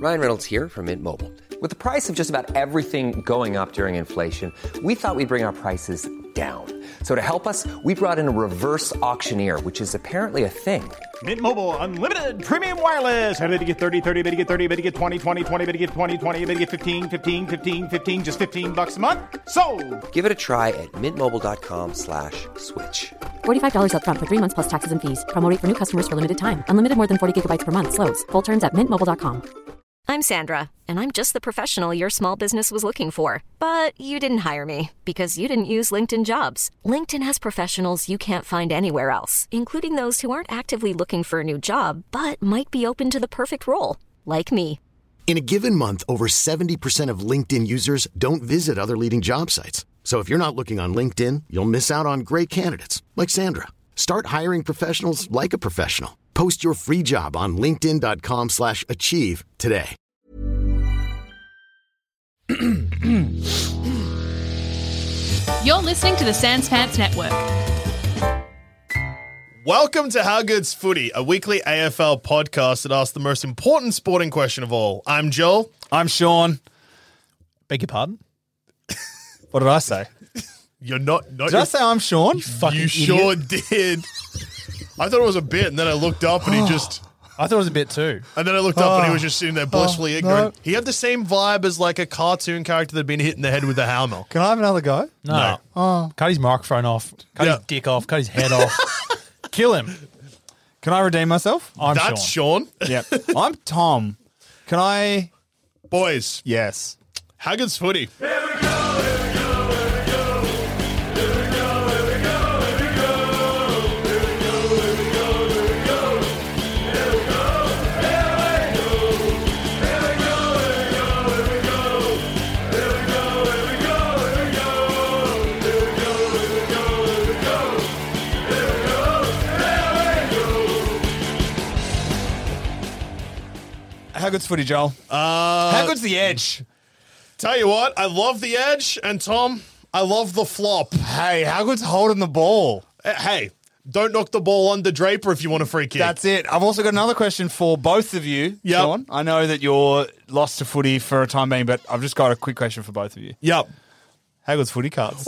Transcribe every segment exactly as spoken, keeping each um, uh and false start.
Ryan Reynolds here from Mint Mobile. With the price of just about everything going up during inflation, we thought we'd bring our prices down. So to help us, we brought in a reverse auctioneer, which is apparently a thing. Mint Mobile Unlimited Premium Wireless. How to get thirty, thirty, how to get thirty, how to get twenty, twenty, twenty, how to get twenty, twenty, how to get fifteen, fifteen, fifteen, fifteen, just fifteen bucks a month? Sold! Give it a try at mintmobile.com slash switch. forty-five dollars up front for three months plus taxes and fees. Promo rate for new customers for limited time. Unlimited more than forty gigabytes per month. Slows full terms at mint mobile dot com. I'm Sandra, and I'm just the professional your small business was looking for. But you didn't hire me because you didn't use LinkedIn Jobs. LinkedIn has professionals you can't find anywhere else, including those who aren't actively looking for a new job, but might be open to the perfect role, like me. In a given month, over seventy percent of LinkedIn users don't visit other leading job sites. So if you're not looking on LinkedIn, you'll miss out on great candidates like Sandra. Start hiring professionals like a professional. Post your free job on linkedin.com slash achieve today. You're listening to the Sans Pants Network. Welcome to How Good's Footy, a weekly A F L podcast that asks the most important sporting question of all. I'm Joel. I'm Sean. Beg your pardon? What did I say? You're not... not did I say I'm Sean? You, you sure did. I thought it was a bit, and then I looked up and he just... I thought it was a bit too. And then I looked up and he was just sitting there blissfully oh, ignorant. No. He had the same vibe as like a cartoon character that had been hit in the head with a hammer. Can I have another go? No. no. Oh. Cut his microphone off. Cut yeah. his dick off. Cut his head off. Kill him. Can I redeem myself? I'm That's Sean. Sean. Yep. I'm Tom. Can I... Boys. Yes. How Good's Footy. Here we go, here we go, here we go. Here we go, here we go, here we go. Here we go, here we go, here we go. Here we go, here we go. Here we go, here we go, here we go. Here we go, here we go, here we go. Here we go, here we go, here we go. Here we go, here we go. How good's footy, Joel? Uh, How good's the edge? Tell you what, I love the edge, and Tom, I love the flop. Hey, how good's holding the ball? Hey, don't knock the ball under Draper if you want a free kick. That's it. I've also got another question for both of you, yep. Sean. I know that you're lost to footy for a time being, but I've just got a quick question for both of you. Yep. How good's footy cards?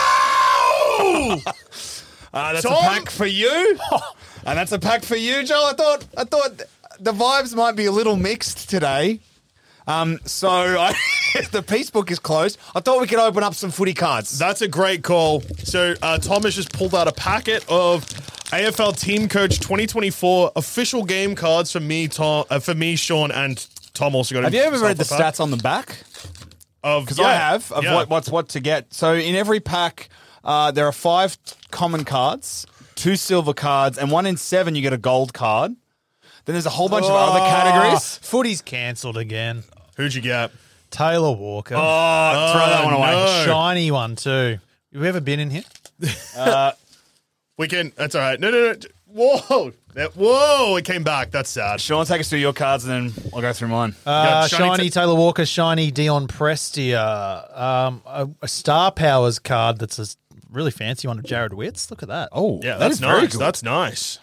Whoa! uh, that's Tom? a pack for you, and that's a pack for you, Joel. I thought, I thought the vibes might be a little mixed today. Um, so I, the Peace Book is closed. I thought we could open up some footy cards. That's a great call. So uh, Tom has just pulled out a packet of A F L Team Coach twenty twenty-four official game cards for me, Tom, uh, for me, Sean, and Tom also got. Have you ever read the pack. stats on the back? Of because yeah, I have of yeah. what, what's what to get. So in every pack, uh, there are five common cards, two silver cards, and one in seven you get a gold card. Then there's a whole bunch oh, of other categories. Footy's cancelled again. Who'd you get? Taylor Walker. Oh, oh throw that one away. No. Shiny one too. You ever been in here? uh, we can. That's all right. No, no, no. Whoa. That, whoa. It came back. That's sad. Sean, take us through your cards and then I'll go through mine. Uh, shiny shiny ta- Taylor Walker, shiny Dion Prestia. Um, a, a Star Powers card that's a really fancy one of Jared Witts. Look at that. Oh, yeah, that that's is very nice. good. That's nice.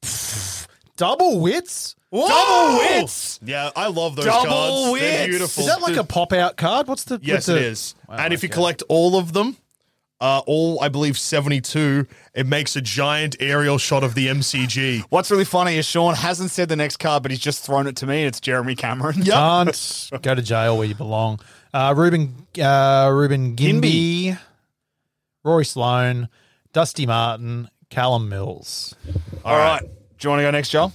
Double Wits? Whoa! Double Wits! Yeah, I love those Double cards. Wits! They're beautiful. Is that like a pop-out card? What's the... Yes, the... it is. Wow, and if okay. you collect all of them, uh, all, I believe, seventy-two, it makes a giant aerial shot of the M C G. What's really funny is Sean hasn't said the next card, but he's just thrown it to me, and it's Jeremy Cameron. Yep. Can't go to jail where you belong. Uh, Ruben, uh, Ruben Gimby, Gimby, Rory Sloane, Dusty Martin, Callum Mills. All right. Do you want to go next, Joel?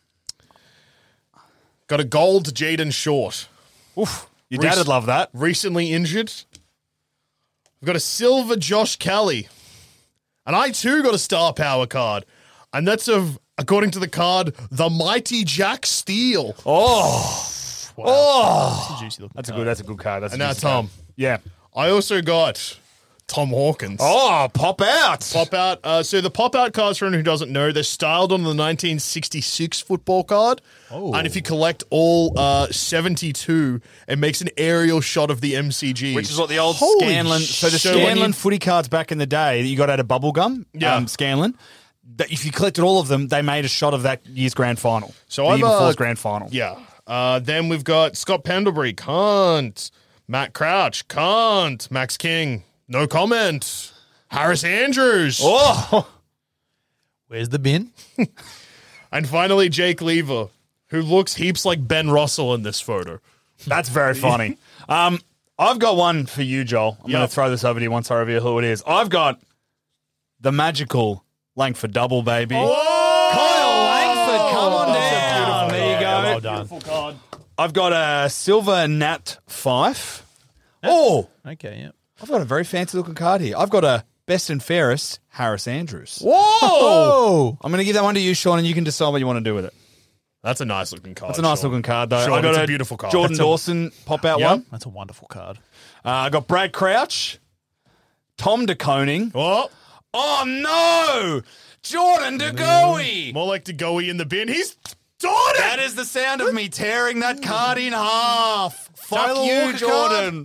Got a gold Jaden Short. Oof. Your dad would love that. Recently injured. We've got a silver Josh Kelly. And I too got a star power card. And that's of, according to the card, the mighty Jack Steele. Oh. Wow. Oh. That's a juicy looking That's a card. good that's a good card. That's and a now juicy Tom. card. Yeah. I also got Tom Hawkins. Oh, pop out. Pop out. Uh, so the pop out cards, for anyone who doesn't know, they're styled on the nineteen sixty-six football card. Oh. And if you collect all uh, seventy-two, it makes an aerial shot of the M C G. Which is what the old Holy Scanlon... So the so when Scanlon you- footy cards back in the day that you got out of Bubblegum, Yeah. um, Scanlon, that if you collected all of them, they made a shot of that year's grand final. So the I've, year before's uh, grand final. Yeah. Uh, then we've got Scott Pendlebury, can't. Matt Crouch, can't. Max King, no comment. Harris Andrews. Oh, Where's the bin? And finally, Jake Lever, who looks heaps like Ben Russell in this photo. that's very funny. um, I've got one for you, Joel. I'm going Yep. to throw this over to you once I reveal who it is. I've got the magical Langford double, baby. Kyle Langford, come on That's a down. beautiful There you go. card. Well done. Full card. I've got a silver Nat Fife. Oh, Okay, yeah. I've got a very fancy looking card here. I've got a best and fairest Harris Andrews. Whoa! Oh, I'm going to give that one to you, Sean, and you can decide what you want to do with it. That's a nice looking card. That's a nice Sean. looking card, though. Sean, I got it's a beautiful card. Jordan That's a- Dawson pop out Yep. one. that's a wonderful card. Uh, I got Brad Crouch, Tom DeConing. Oh, Oh no, Jordan DeGoey. more like to go in the bin. He's done it! That is the sound of me tearing that card in half. Fuck Taylor you, Walker Jordan.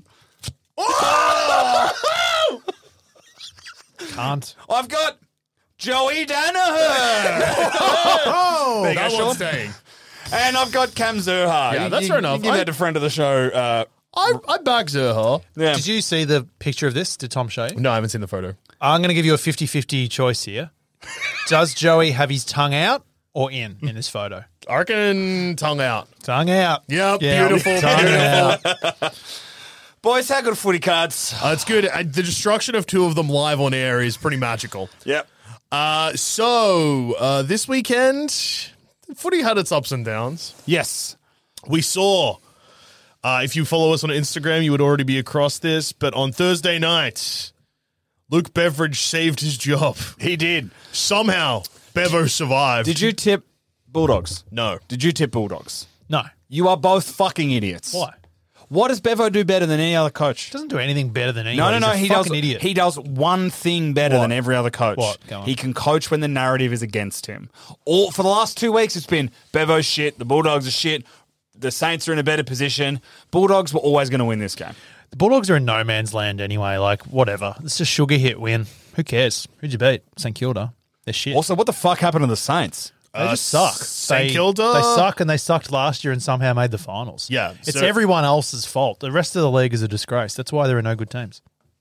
Can't. I've got Joey Danaher. There you that go, one's Sean. staying. And I've got Cam Zerha. Yeah, You- that's you, fair enough. You give I- that to friend of the show. Uh, I, I back Zerha. yeah. Did you see the picture of this? Did Tom show you? No, I haven't seen the photo. I'm going to give you a fifty-fifty choice here. Does Joey have his tongue out or in in this photo? I reckon tongue out. Tongue out. Yep, Yeah, beautiful, tongue beautiful. out. Boys, how good are footy cards? Uh, it's good. Uh, the destruction of two of them live on air is pretty magical. Yep. Uh, so, uh, this weekend, footy had its ups and downs. Yes. We saw, uh, if you follow us on Instagram, you would already be across this, but on Thursday night, Luke Beveridge saved his job. He did. Somehow, Bevo survived. Did you tip Bulldogs? No. Did you tip Bulldogs? No. You are both fucking idiots. Why? What does Bevo do better than any other coach? Doesn't do anything better than anyone. No, no, no. He's a He does. fucking idiot. He does one thing better What? than every other coach. What? Go on. He can coach when the narrative is against him. All for the last two weeks, it's been Bevo's shit. The Bulldogs are shit. The Saints are in a better position. Bulldogs were always going to win this game. The Bulldogs are in no man's land anyway. Like, whatever. It's a sugar hit win. Who cares? Who'd you beat? St Kilda. They're shit. Also, what the fuck happened to the Saints? They Uh, just suck. Saint They- Kilda? They suck, and they sucked last year and somehow made the finals. Yeah, It's so- everyone else's fault. The rest of the league is a disgrace. That's why there are no good teams.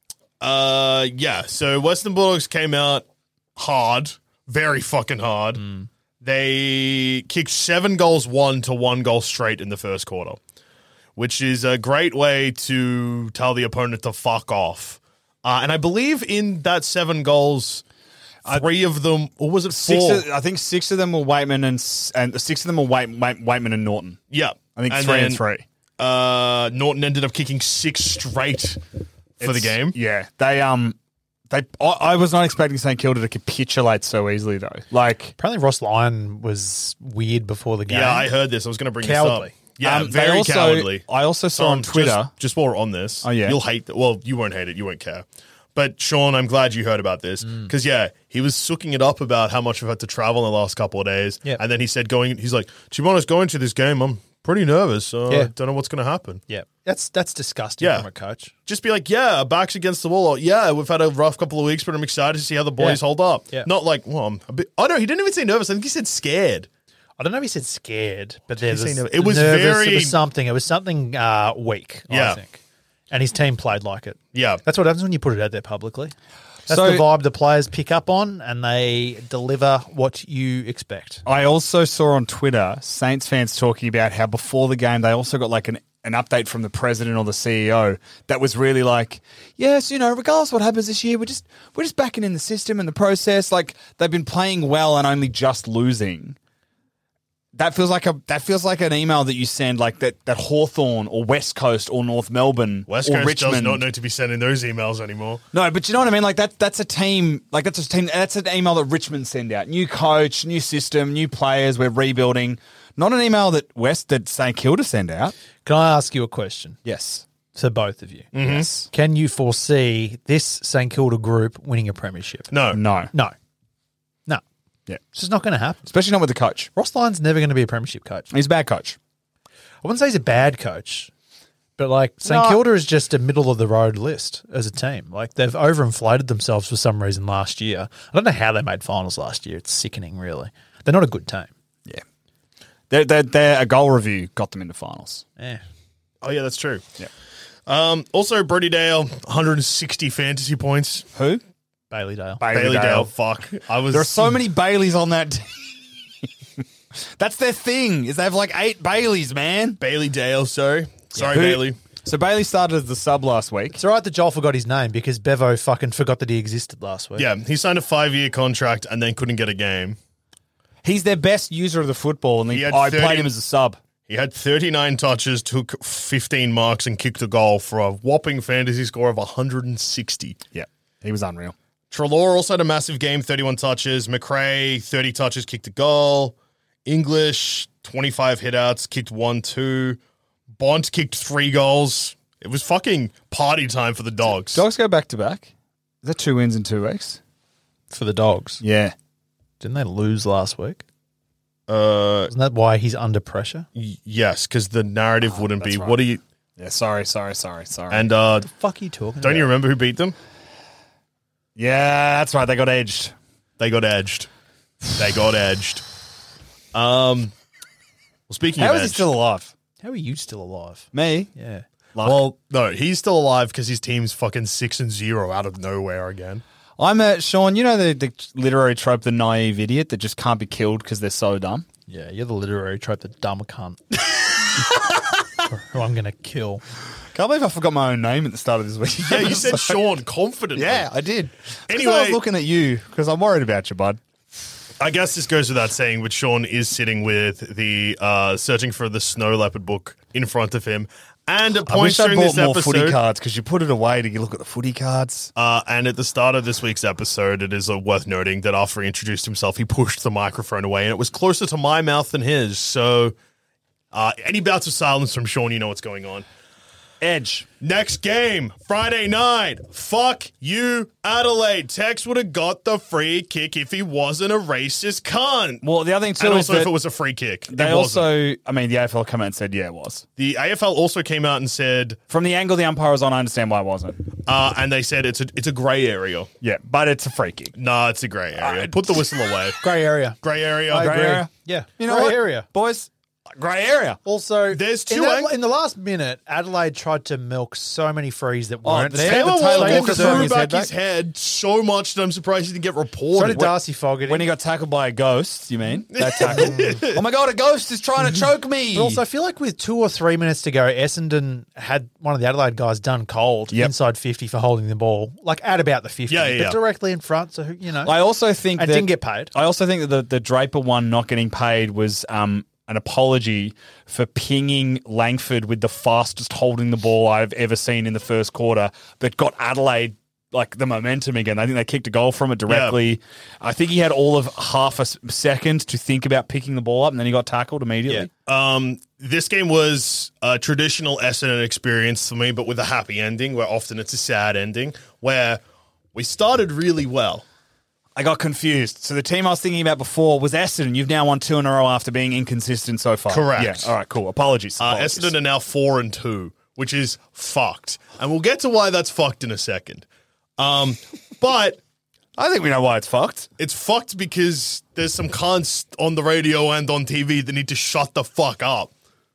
Uh, yeah. So Western Bulldogs came out hard, very fucking hard. They kicked seven goals, one to one goal straight in the first quarter, which is a great way to tell the opponent to fuck off. Uh, and I believe in that seven goals, three of them, or was it Six, four? of, I think six of them were Waitman and s- and six of them were Wait, Wait, Waitman and Norton. yeah, I think And three then, and three Uh, Norton ended up kicking six straight for the It's- game. Yeah, they um, they. I, I was not expecting St Kilda to capitulate so easily though. Like, Apparently, Ross Lyon was weird before the game. Yeah, I heard this. I was going to bring Cowardly. this up. Yeah, um, they very also, cowardly. I also saw Um, on Twitter. Just, just while we're on this, Oh, yeah. you'll hate that. Well, you won't hate it. You won't care. But Sean, I'm glad you heard about this Mm. because yeah, he was sooking it up about how much we've had to travel in the last couple of days. Yep. And then he said, "Going," he's like, "To be honest, going to this game, I'm pretty nervous. Uh, Yeah. Don't know what's going to happen." Yeah, that's that's disgusting Yeah. from a coach. Just be like, "Yeah, our back's against the wall. Or, yeah, we've had a rough couple of weeks, but I'm excited to see how the boys Yeah. hold up." Yeah. Not like, well, I'm a bit. Oh no, he didn't even say nervous. I think he said scared. I don't know if he said scared, but he there's say a- nervous? It was nervous, very- It was something. It was something uh, weak. Yeah. I think, and his team played like it. Yeah. That's what happens when you put it out there publicly. That's So- the vibe the players pick up on, and they deliver what you expect. I also saw on Twitter Saints fans talking about how before the game they also got like an, an update from the president or the C E O that was really like, yes, you know, regardless of what happens this year, we're just we're just backing in the system and the process. Like they've been playing well and only just losing. That feels like a that feels like an email that you send like that that Hawthorn or West Coast or North Melbourne West or Coast Richmond. does not need to be sending those emails anymore. No, but you know what I mean? Like that that's a team like that's a team that's an email that Richmond send out. New coach, new system, new players, we're rebuilding. Not an email that West that St Kilda send out. Can I ask you a question? Yes. To both of you. Yes. Can you foresee this St Kilda group winning a premiership? No. No. No. No. Yeah. It's just not going to happen. Especially not with the coach. Ross Lyon's never going to be a premiership coach. He's a bad coach. I wouldn't say he's a bad coach, but like St No. Kilda is just a middle of the road list as a team. Like they've overinflated themselves for some reason last year. I don't know how they made finals last year. It's sickening, really. They're not a good team. Yeah. They're, they're, they're, a goal review got them into finals. Yeah. Oh, yeah, that's true. Yeah. Um, also, Brody Dale, one hundred sixty fantasy points. Who? Bailey Dale. Bailey, Bailey Dale. Dale. Fuck. I was. There are so many Baileys on that team. That's their thing, is they have like eight Baileys, man. Bailey Dale, sorry. Sorry, Who- Bailey. So Bailey started as the sub last week. It's all right that Joel forgot his name because Bevo fucking forgot that he existed last week. Yeah, he signed a five-year contract and then couldn't get a game. He's their best user of the football, and He he, had I thirty played him as a sub. He had thirty-nine touches, took fifteen marks, and kicked a goal for a whopping fantasy score of one hundred sixty. Yeah, he was unreal. Trelaw also had a massive game, thirty-one touches. McRae, thirty touches, kicked a goal. English, twenty-five hitouts, kicked one, two. Bont kicked three goals. It was fucking party time for the Dogs. Dogs go back to back. Is that two wins in two weeks? For the Dogs. Yeah. Didn't they lose last week? Uh, Isn't that why he's under pressure? y- yes, because the narrative Oh, wouldn't be, that's right. what are you... Yeah, sorry, sorry, sorry, sorry. And uh, Fuck you talking don't about? you remember who beat them? yeah, that's right. They got edged. They got edged. They got edged. Um, well, speaking How of is he edged, still alive? How are you still alive? Me? Yeah. well, no, he's still alive because his team's fucking six and zero out of nowhere again. I'm uh, Sean. You know the, the literary trope, the naive idiot that just can't be killed because they're so dumb. Yeah, you're the literary trope, the dumb cunt. Who I'm going to kill. Can't believe I forgot my own name at the start of this week. Yeah, you said Sean confidently. Yeah, I did. Anyway- I was looking at you because I'm worried about you, bud. I guess this goes without saying, but Sean is sitting with the uh, Searching for the Snow Leopard book in front of him. And at I wish points I during bought this more footy episode, cards because you put it away to look at the footy cards. uh, and at the start of this week's episode, it is uh, worth noting that after he introduced himself, he pushed the microphone away, and it was closer to my mouth than his. So, uh, any bouts of silence from Sean, you know what's going on. Edge. Next game, Friday night. Fuck you, Adelaide. Tex would have got the free kick if he wasn't a racist cunt. Well, the other thing too And is also that if it was a free kick. they It wasn't. also, I mean, the A F L came out and said, yeah, it was. The A F L also came out and said, From the angle the umpire was on, I understand why it wasn't. uh, and they said it's a it's a grey area. Yeah, but it's a free kick. Nah, it's a grey area. Put the whistle away. Grey area. Grey area. I Grey agree. area? Yeah. You know Grey what? area. Boys, grey area. Also, There's in, two that- ang- in the last minute, Adelaide tried to milk so many frees that weren't the there. Taylor The Taylor Taylor Walker Walker threw threw threw his back head back. his head so much that I'm surprised he didn't get So reported. did Darcy Fogarty. When he got tackled by a ghost, you mean? That tackle. Oh my God, a ghost is trying to choke me. But also, I feel like with two or three minutes to go, Essendon had one of the Adelaide guys done cold Yep. inside fifty for holding the ball, like at about the fifty, Yeah, yeah, but yeah. directly in front. So, who- you know. I also think And that didn't get paid. I also think that the, the Draper one not getting paid was um, an apology for pinging Langford with the fastest holding the ball I've ever seen in the first quarter, but got Adelaide like the momentum again. I think they kicked a goal from it directly. I think he had all of half a s- second to think about picking the ball up, and then he got tackled immediately. Um, this game was a traditional Essendon experience for me, but with a happy ending, where often it's a sad ending, where we started really well. I got confused. So the team I was thinking about before was Essendon. You've now won two in a row after being inconsistent so far. Correct. Yeah. All right, cool. Apologies. Uh, Apologies. Essendon are now four and two, which is fucked, and we'll get to why that's fucked in a second. Um, but I think we know why it's fucked. it's fucked because there's some cunts on the radio and on T V that need to shut the fuck up.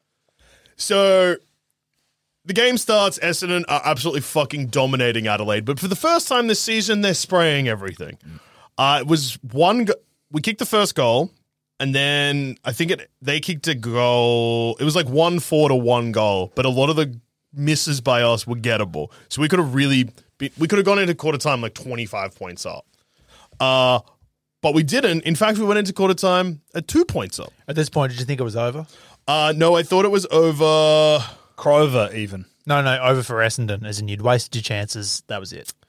So the game starts. Essendon are absolutely fucking dominating Adelaide, but for the first time this season, they're spraying everything. Uh, it was one. Go- we kicked the first goal, and then I think it they kicked a goal. It was like one four to one goal, but a lot of the misses by us were gettable. So we could have really be, we could have gone into quarter time like twenty-five points up. Uh, but we didn't. In fact, we went into quarter time at two points up. At this point, did you think it was over? Uh, no, I thought it was over. Crover even. No, no, over for Essendon, as in you'd wasted your chances. That was it.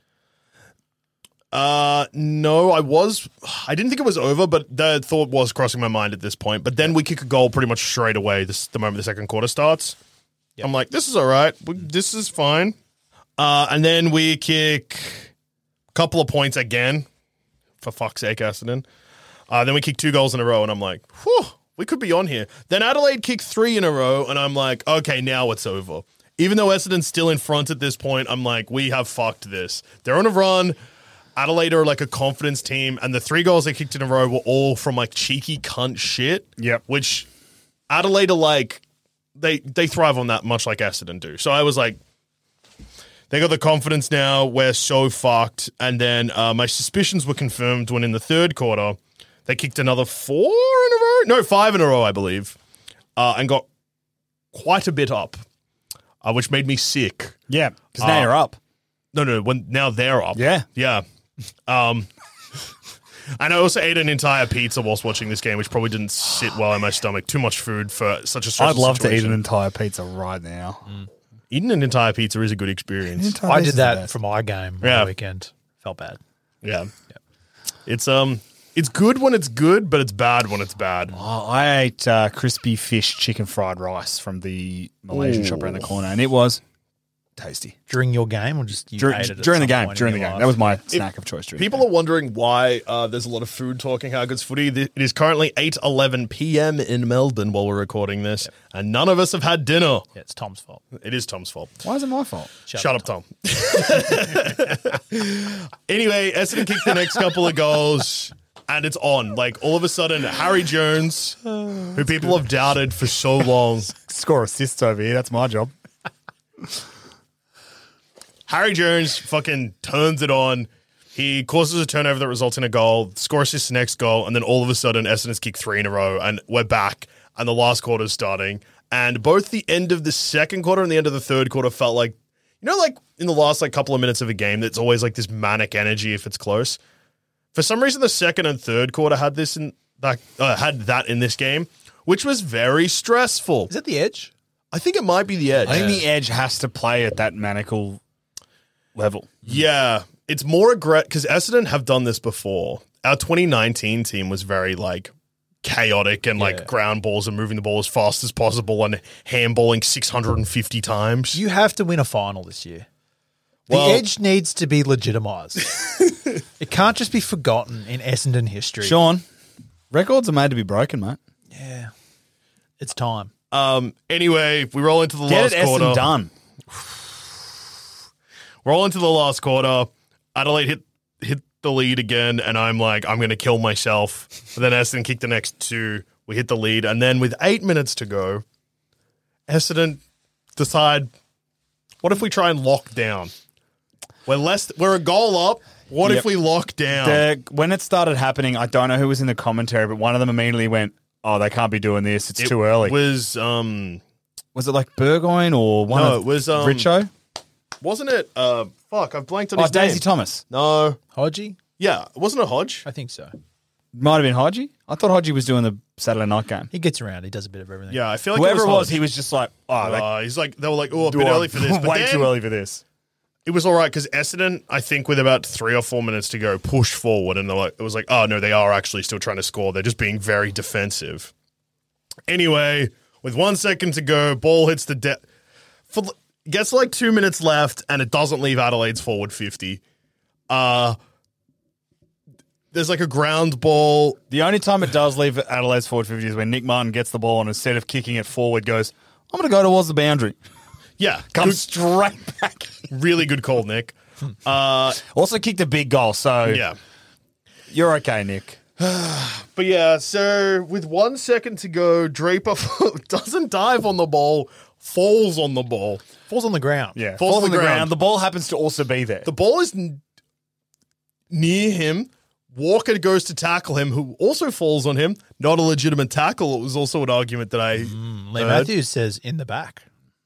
Uh, no, I was. I didn't think it was over, but the thought was crossing my mind at this point. But then we kick a goal pretty much straight away. This the moment the second quarter starts. Yep. I'm like, this is all right. We- This is fine. Uh, and then we kick a couple of points again. For fuck's sake, Essendon. Uh, then we kick two goals in a row, and I'm like, whew, we could be on here. Then Adelaide kicked three in a row, and I'm like, okay, now it's over. Even though Essendon's still in front at this point, I'm like, we have fucked this. They're on a run. Adelaide are like a confidence team, and the three goals they kicked in a row were all from like cheeky cunt shit. Yep. Which Adelaide are like, they, they thrive on that much like Essendon do. So I was like, they got the confidence now. We're so fucked. And then uh, my suspicions were confirmed when in the third quarter, they kicked another four in a row. No, five in a row, I believe. Uh, and got quite a bit up, uh, which made me sick. Yeah, because now Uh, you're up. No, no, when now they're up. Yeah. Yeah. Um, and I also ate an entire pizza whilst watching this game, which probably didn't sit well in my stomach. Too much food for such a stressful I'd love to eat situation. an entire pizza right now. Mm. Eating an entire pizza is a good experience. I did that for my game on Yeah. the weekend. Felt bad. Yeah. It's um it's good when it's good, but it's bad when it's bad. Oh, I ate uh, crispy fish chicken fried rice from the Malaysian Ooh. shop around the corner, and it was tasty. During your game or just you Dur- ate it at during the some game. point During in the your game. life? That was my If snack of choice. During People are wondering why uh, there's a lot of food talking how good's footy. Th- It is currently eight eleven p.m. in Melbourne while we're recording this, and none of us have had dinner. Yeah, it's Tom's fault. It is Tom's fault. Why is it my fault? Shut, up, Tom. Anyway, Essendon kicked the next couple of goals, and it's on. Like, all of a sudden, Harry Jones, who people have doubted for so long. Score assists over here. That's my job. Harry Jones fucking turns it on. He causes a turnover that results in a goal, score assists the next goal, and then all of a sudden, Essendon's kicked three in a row, and we're back, and the last quarter is starting. And both the end of the second quarter and the end of the third quarter felt like, you know, like in the last like couple of minutes of a game, that's always like this manic energy if it's close. For some reason, the second and third quarter had this in that uh, had that in this game, which was very stressful. Is it the edge? I think it might be the edge. I think the edge has to play at that maniacal level. Yeah, it's more aggressive because Essendon have done this before. Our twenty nineteen team was very like chaotic and like ground balls and moving the ball as fast as possible and handballing six hundred fifty times. You have to win a final this year. The Well- edge needs to be legitimised. It can't just be forgotten in Essendon history. Sean, records are made to be broken, mate. Yeah. It's time. Um. Anyway, we roll into the Get last it, quarter. Essendon done. Roll into the last quarter. Adelaide hit hit the lead again, and I'm like, I'm going to kill myself. But then Essendon kicked the next two. We hit the lead, and then with eight minutes to go, Essendon decide, what if we try and lock down? We're less. We're a goal up. What Yep. if we lock down? The, when it started happening, I don't know who was in the commentary, but one of them immediately went, "Oh, they can't be doing this. It's It too early." Was um, was it like Burgoyne or one No, of it was, um, Richo? wasn't it? Uh, fuck, I've blanked on Oh, his Daisy name. Thomas. No, Hodgie? yeah, wasn't it Hodge? I think so. Might have been Hodgie. I thought Hodgie was doing the Saturday night game. He gets around. He does a bit of everything. Yeah, I feel like Whoever it it was, was, he was just like, "Oh, they, Uh, he's like, they were like, oh, a bit do early I- for this. But way then too early for this." It was all right because Essendon, I think, with about three or four minutes to go, pushed forward, and they're like, it was like, oh no, they are actually still trying to score. They're just being very defensive. Anyway, with one second to go, ball hits the de- for gets like two minutes left, and it doesn't leave Adelaide's forward fifty. Uh there's like a ground ball. The only time it does leave Adelaide's forward fifty is when Nick Martin gets the ball and instead of kicking it forward, goes, "I'm going to go towards the boundary." Yeah, Comes good- straight back. really good call, Nick. Uh, Also kicked a big goal, so yeah. you're okay, Nick. But yeah, so with one second to go, Draper doesn't dive on the ball, falls on the ball. Falls on the ground. Yeah, Falls falls on on the the ground. ground. The ball happens to also be there. The ball is n- near him. Walker goes to tackle him, who also falls on him. Not a legitimate tackle. It was also an argument that I Lee heard. Matthews says in the back.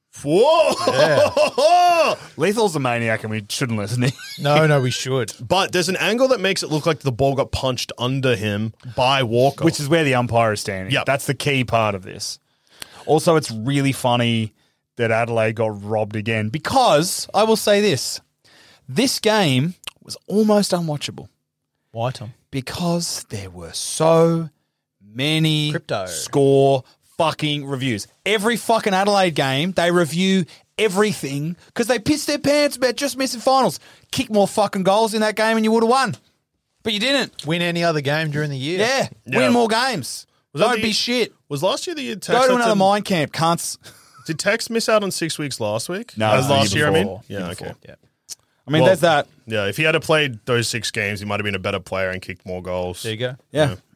Whoa! Lethal's a maniac and we shouldn't listen to him. No, no, we should. But there's an angle that makes it look like the ball got punched under him by Walker. Which is where the umpire is standing. Yep. That's the key part of this. Also, it's really funny that Adelaide got robbed again because, I will say this, this game was almost unwatchable Why, Tom? because there were so many Crypto. score fucking reviews. Every fucking Adelaide game, they review everything because they pissed their pants about just missing finals. Kick more fucking goals in that game and you would have won. But you didn't. Win any other game during the year. Yeah. Yeah. Win more games. Was that Don't the- be shit. Was last year the year Tex Go to had another to- mind camp, cunts. Did Tex miss out on six weeks last week? No, Uh, it was the last year year, I mean? before. Yeah, Year okay. before. Yeah. I mean, Well, there's that. Yeah, if he had played those six games, he might have been a better player and kicked more goals. There you go. Yeah.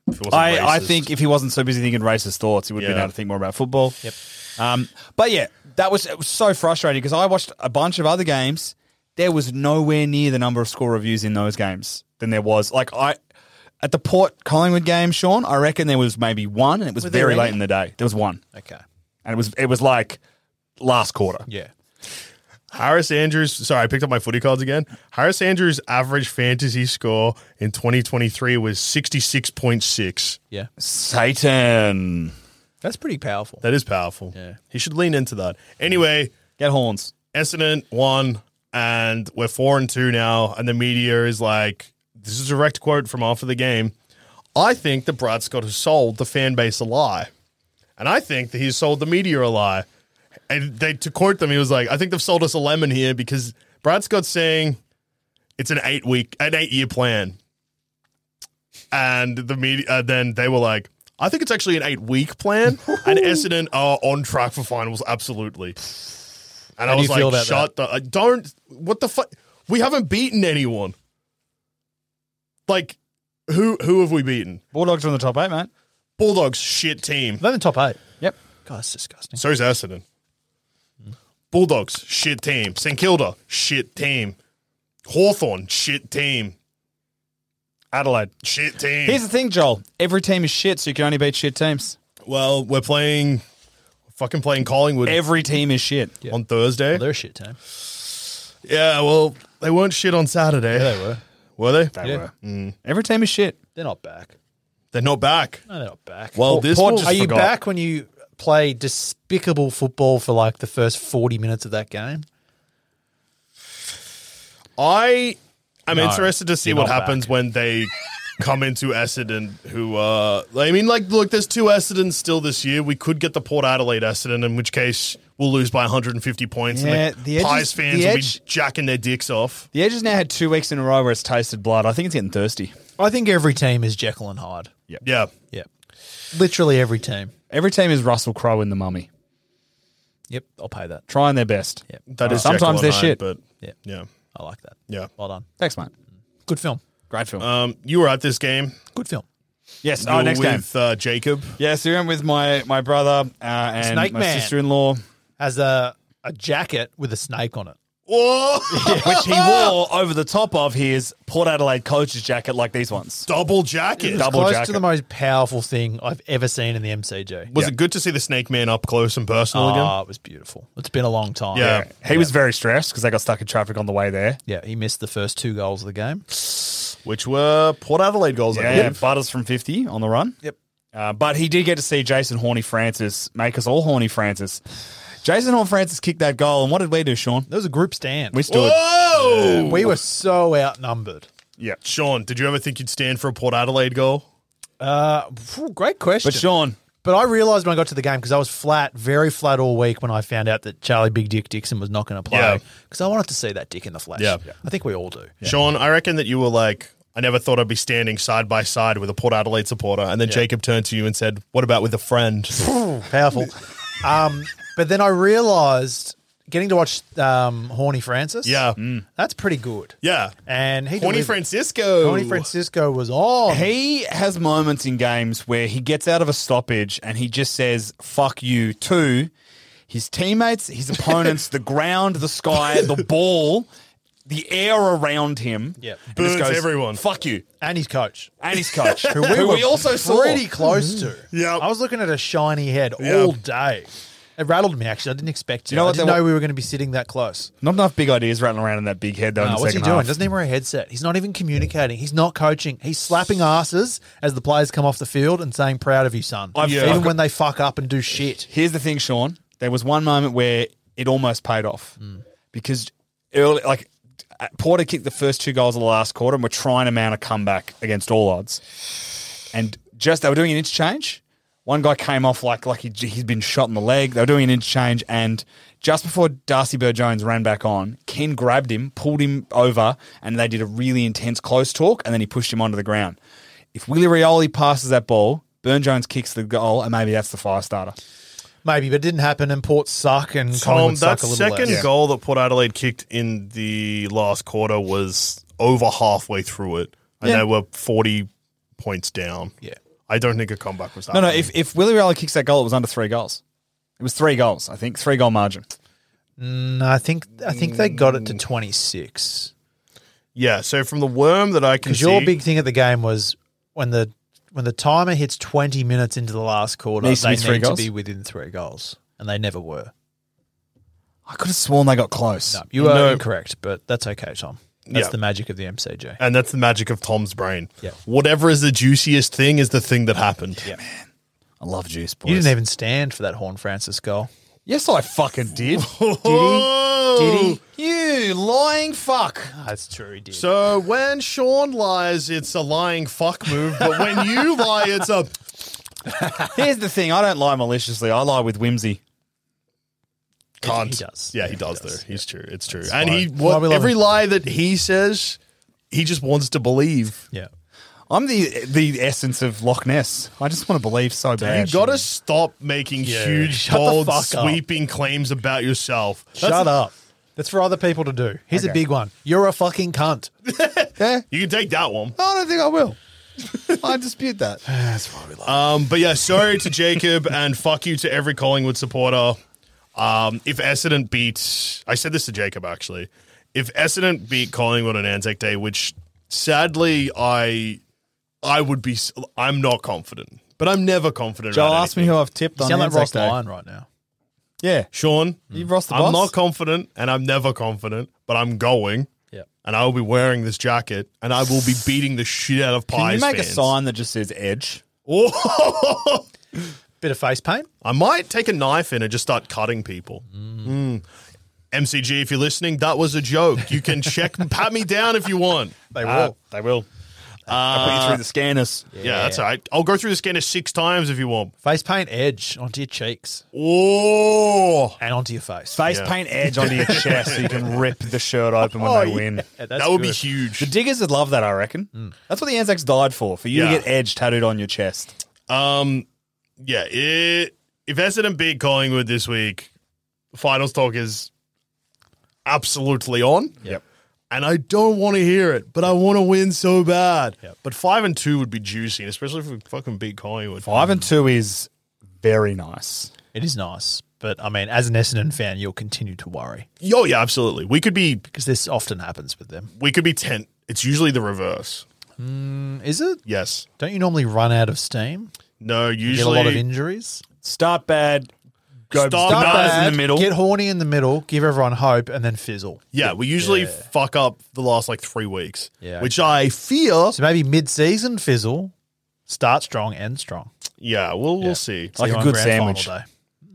If he wasn't I, I racist. think if he wasn't so busy thinking racist thoughts, he would have been Yeah. able to think more about football. Yep. Um, but yeah, that was, it was so frustrating because I watched a bunch of other games. There was nowhere near the number of score reviews in those games than there was. Like I, at the Port Collingwood game, Sean, I reckon there was maybe one, and it was Were there very late any? in the day. There was one, Okay. and it was it was like last quarter. Yeah. Harris Andrews, sorry, I picked up my footy cards again. Harris Andrews' average fantasy score in twenty twenty-three was sixty-six point six. Yeah. Satan, That's pretty powerful. That is powerful. Yeah. He should lean into that. Anyway, get horns. Essendon won, and we're four and two now, and the media is like, this is a direct quote from after the game. I think that Brad Scott has sold the fan base a lie. And I think that he's sold the media a lie. And they, to quote them, he was like, I think they've sold us a lemon here because Brad Scott's saying it's an eight week, an eight year plan. And the media, uh, then they were like, I think it's actually an eight week plan. And Essendon are on track for finals, absolutely. And How I do was you feel like, about shut the, uh, don't, what the fuck? We haven't beaten anyone. Like, who who have we beaten? Bulldogs are in the top eight, mate. Bulldogs, shit team. They're in the top eight. Yep. God, that's disgusting. So is Essendon. Bulldogs, shit team. St Kilda, shit team. Hawthorn, shit team. Adelaide, shit team. Here's the thing, Joel. Every team is shit, so you can only beat shit teams. Well, we're playing, fucking playing Collingwood. Every team is shit. Yeah. On Thursday. Well, they're a shit team. Yeah, well, they weren't shit on Saturday. Yeah, they were. Were they? They Yeah. were. Mm. Every team is shit. They're not back. They're not back. No, they're not back. Well, Port- this Port will- just Are you forgot. back when you play despicable football for like the first forty minutes of that game? I am No, interested to see you're what not happens back. when they come into Essendon. Who, uh, I mean, like, look, there's two Essendons still this year. We could get the Port Adelaide Essendon, in which case we'll lose by one hundred fifty points. Yeah, and the, the Edges- Pies fans the will Edge- be jacking their dicks off. The Edges now had two weeks in a row where it's tasted blood. I think it's getting thirsty. I think every team is Jekyll and Hyde. Yeah. Yeah. Literally every team. Every team is Russell Crowe in the Mummy. Yep, I'll pay that. Trying their best. Yep. That is Sometimes Jekyll they're and Hyde, shit. but Yeah. yeah. I like that. Yeah. Well done. Thanks, mate. Good film. Great film. Um, you were at this game. Good film. yes. You Oh, were next game. with uh, Jacob. Yes, we went with my my brother uh, and Snake my Man. sister-in-law, Has a, a jacket with a snake on it. Whoa! which he wore over the top of his Port Adelaide coach's jacket, like these ones. Double jacket. Double Close jacket. to the most powerful thing I've ever seen in the M C G. Was Yeah. it good to see the Snake Man up close and personal Oh, again? it was beautiful. It's been a long time. Yeah. He was very stressed because they got stuck in traffic on the way there. Yeah, he missed the first two goals of the game. Which were Port Adelaide goals, I Yeah, believe. Butters from fifty on the run. Yep. Uh, but he did get to see Jason Horny Francis make us all horny Francis. Jason Horny Francis kicked that goal, and what did we do, Sean? There was a group stand. We stood. Whoa! We were so outnumbered. Yeah. Sean, did you ever think you'd stand for a Port Adelaide goal? Uh, phew, great question. But Sean, But I realised when I got to the game, because I was flat, very flat all week when I found out that Charlie Big Dick Dixon was not going to play. Yeah. Because I wanted to see that dick in the flesh. Yeah. I think we all do. Sean, I reckon that you were like, I never thought I'd be standing side by side with a Port Adelaide supporter. And then Jacob turned to you and said, what about with a friend? Powerful. um, but then I realised getting to watch um, Horny Francis. Yeah. That's pretty good. Yeah. And he Horny delivered- Francisco. Horny Francisco was on. he has moments in games where he gets out of a stoppage and he just says, fuck you, to his teammates, his opponents, the ground, the sky, the ball, the air around him. Yep. And just Burns everyone. Fuck you. And his coach. And his coach, Who who we we, were also saw. pretty close to. Yep. I was looking at a shiny head Yep. all day. It rattled me, actually. I didn't expect to. You know I what didn't they know wa- we were going to be sitting that close. Not enough big ideas rattling around in that big head, though, in No, the what's he second doing? half. Doesn't even wear a headset. He's not even communicating. He's not coaching. He's slapping asses as the players come off the field and saying, proud of you, son. I've- Even I've got- when they fuck up and do shit. Here's the thing, Sean. There was one moment where it almost paid off Mm. because early, like Porter kicked the first two goals of the last quarter, and we're trying to mount a comeback against all odds. And just they were doing an interchange. One guy came off like like he, he'd been shot in the leg. They were doing an interchange, and just before Darcy Burr-Jones ran back on, Ken grabbed him, pulled him over, and they did a really intense close talk, and then he pushed him onto the ground. If Willie Rioli passes that ball, Burn-Jones kicks the goal, and maybe that's the fire starter. Maybe, but it didn't happen, and Port suck, and Tom, Collingwood that suck a little second less. goal that Port Adelaide kicked in the last quarter was over halfway through it. And Yeah. they were forty points down. Yeah. I don't think a comeback was No, happening. no. If if Willie Raleigh kicks that goal, it was under three goals. It was three goals, I think. Three goal margin. No, I think I think they got it to twenty-six. Yeah, so from the worm that I can Because see, your big thing at the game was when the when the timer hits twenty minutes into the last quarter, Needs to they be three need to goals? be within three goals, and they never were. I could have sworn they got close. No, you are No. incorrect, but that's okay, Tom. That's Yeah. the magic of the M C G. and that's the magic of Tom's brain. Yeah. Whatever is the juiciest thing is the thing that happened. Yeah. I love juice, boys. You didn't even stand for that Horn Francis goal. Yes, I fucking did. Did Did he? You lying fuck. That's true, he did. So when Sean lies, it's a lying fuck move, but when you lie, it's a Here's the thing. I don't lie maliciously. I lie with whimsy. can't. He does. Yeah, he He does. does, There, he's true. It's true. That's and why- he that's why we what, love every him. lie that he says, he just wants to believe. yeah. I'm the the essence of Loch Ness. I just want to believe so bad. You got to stop making Yeah. huge, Shut the bold, fuck up. sweeping claims about yourself. Shut up. That's for other people to do. Here's a Okay. big one. You're a fucking cunt. Yeah? You can take that one. I don't think I will. I dispute that. Um, but yeah, sorry to Jacob and fuck you to every Collingwood supporter. Um, if Essendon beats, I said this to Jacob actually, if Essendon beat Collingwood on Anzac Day, which sadly I, I would be, I'm not confident, but I'm never confident. Joel about asked me anything. who I've tipped You on sound like Anzac Ross Day. Lyon right now. Yeah. Sean, You've Ross the I'm boss? not confident and I'm never confident, but I'm going. Yeah. And I will be wearing this jacket and I will be beating the shit out of Can Pies you make fans. a sign that just says Edge? Oh! Bit of face paint. I might take a knife in and just start cutting people. Mm. M C G, if you're listening, that was a joke. You can check, pat me down if you want. They will. Ah, they will. I'll put you through the scanners. Yeah, that's all right. I'll go through the scanner six times if you want. Face paint edge onto your cheeks Oh, and onto your face. Face Yeah. paint Edge onto your chest so you can rip the shirt open when they win. Yeah, that's that would be good. huge. The Diggers would love that, I reckon. That's what the Anzacs died for, for you Yeah. to get Edge tattooed on your chest. Um, yeah, it, if Essendon beat Collingwood this week, finals talk is absolutely on. Yep. And I don't want to hear it, but I want to win so bad. Yep. But five and two would be juicy, and especially if we fucking beat Collingwood. Five and two is very nice. It is nice. But, I mean, as an Essendon fan, you'll continue to worry Oh yeah, absolutely. We could be because this often happens with them. we could be ten. It's usually the reverse. Is it? Yes. Don't you normally run out of steam? No. You Usually get a lot of injuries? Start bad, go Start start bad, bad in the middle. Get horny in the middle, give everyone hope, and then fizzle. Yeah, we usually Yeah. fuck up the last like three weeks. Yeah, Which I fear. So maybe mid-season fizzle, start strong, end strong. Yeah, we'll Yeah. we'll see. Like See a you on good grand final sandwich. day.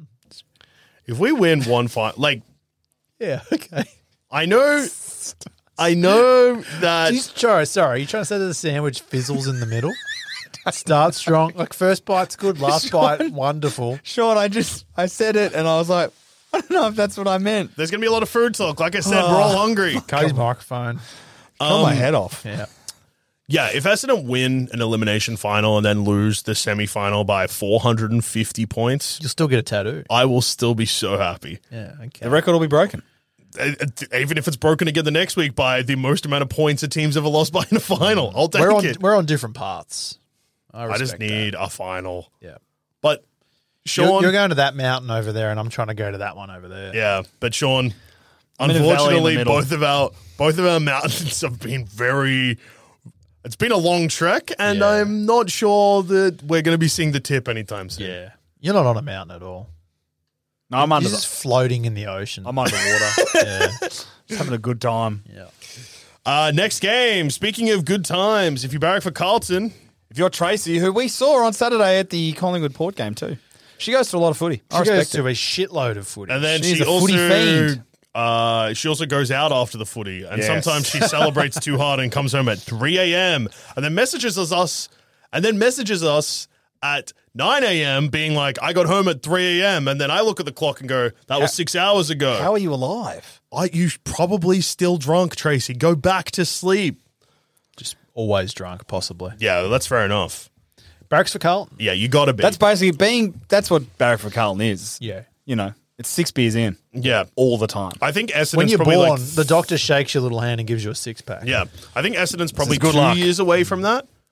If we win one fight, like Yeah, okay. I know, I know that. Jeez, Joe, sorry, you trying to say that the sandwich fizzles in the middle? Start strong. Like, first bite's good, last bite, wonderful. Sean, I just, I said it and I was like, I don't know if that's what I meant. There's gonna be a lot of food talk. Like I said, we're all hungry. Cut his microphone. Cut my head off. Yeah. Yeah, if Essendon win an elimination final and then lose the semi-final by four hundred fifty points, You'll still get a tattoo. I will still be so happy. Yeah, okay. The record will be broken. Uh, uh, Even if it's broken again the next week by the most amount of points a team's ever lost by in a final, I'll take We're on, it. we're on different paths. I, I just respect need that. a final. Yeah. But Sean, You're, you're going to that mountain over there, and I'm trying to go to that one over there. yeah, but Sean, I'm in a valley in the unfortunately, middle. both of our both of our mountains have been very. It's been a long trek, and Yeah. I'm not sure that we're going to be seeing the tip anytime soon. Yeah. You're not on a mountain at all. No, I'm under You're the, just floating in the ocean. I'm underwater. yeah. Just having a good time. Yeah. Uh, next game. Speaking of good times, if you barrack for Carlton, If you're Tracy, who we saw on Saturday at the Collingwood Port game too, she goes to a lot of footy. I She goes respect to it. a shitload of footy. and then She's she a also footy fiend. Uh, she also goes out after the footy, and Yes. sometimes she celebrates too hard and comes home at three a.m. and then messages us, and then messages us at nine a.m. being like, "I got home at three a.m." and then I look at the clock and go, "That was six hours ago." How are you alive? I, you probably still drunk, Tracy. Go back to sleep. just always drunk, possibly. Yeah, that's fair enough. Barracks for Carlton. Yeah, you got to be. That's basically being. That's what Barrack for Carlton is. Yeah. You know, it's six beers in yeah. all the time. I think Essendon's When you're probably born, like the doctor shakes your little hand and gives you a six pack. yeah. I think Essendon's probably good two luck. years away from that.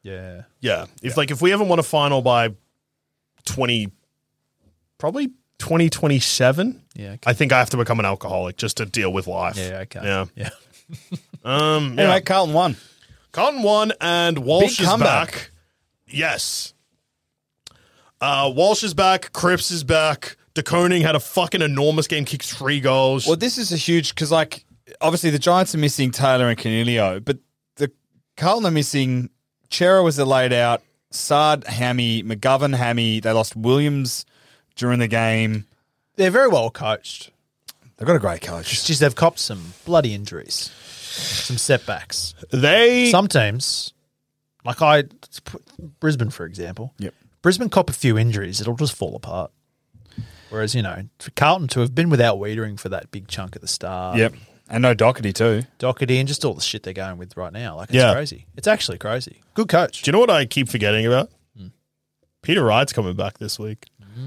Yeah. Yeah. If like if we haven't won a final by twenty, probably twenty twenty seven. Yeah. Okay. I think I have to become an alcoholic just to deal with life. Yeah. Okay. Yeah. Yeah. Um. Anyway, yeah. Carlton won. Carlton won, and Walsh Big is comeback. back. Yes. Uh, Walsh is back. Cripps is back. De Koning had a fucking enormous game, kicked three goals. Well, this is a huge because, like, obviously the Giants are missing Taylor and Canelio, but the Carlton are missing. Chera was laid out. Sard, Hammy, McGovern, Hammy. They lost Williams during the game. They're very well coached. They've got a great coach. Just they've copped some bloody injuries, some setbacks. They Some teams, like I, Brisbane for example. Yep. Brisbane cop a few injuries, it'll just fall apart. Whereas, you know, for Carlton to have been without Wiedering for that big chunk at the start. Yep. And no Doherty too. Doherty and just all the shit they're going with right now. Like, it's Yeah. crazy. It's actually crazy. Good coach. Do you know what I keep forgetting about? Peter Wright's coming back this week.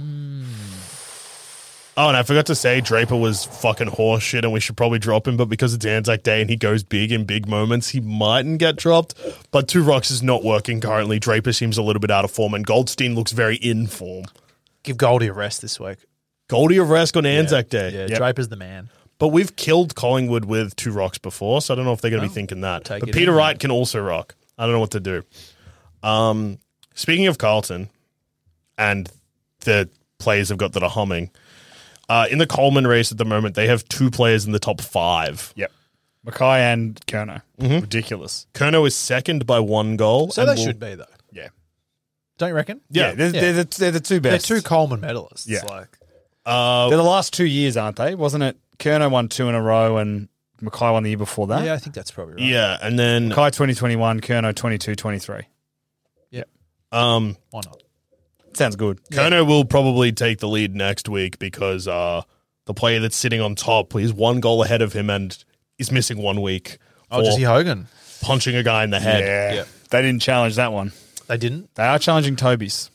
Oh, and I forgot to say Draper was fucking horseshit and we should probably drop him, but because it's Anzac Day and he goes big in big moments, he mightn't get dropped. But Two Rocks is not working currently. Draper seems a little bit out of form and Goldstein looks very in form. Give Goldie a rest this week. Goldie of Rask on Anzac Day. Yeah, Yep. Draper's the man. But we've killed Collingwood with Two Rocks before, so I don't know if they're going to be thinking that. take But it Peter in. Wright can also rock. I don't know what to do. Um, speaking of Carlton and the players have got that are humming, uh, in the Coleman race at the moment, they have two players in the top five. Yep. Mackay and Kerno. Ridiculous. Kerno is second by one goal. So and they will- should be, though. Yeah. Don't you reckon? Yeah. they're, Yeah. They're, the, they're the two They're best. two Coleman medalists. Yeah. Like, Uh, They're the last two years, aren't they? Wasn't it? Kerno won two in a row and Mackay won the year before that. yeah, I think that's probably right. yeah, and then Mackay twenty twenty-one, Kerno twenty-two twenty-three. Yeah. um, Why not? Sounds good. Kerno will probably take the lead next week because uh, the player that's sitting on top is one goal ahead of him and is missing one week. Oh, for Jesse Hogan. punching a guy in the head. Yeah. Yeah. They didn't challenge that one. They didn't? They are challenging Toby's.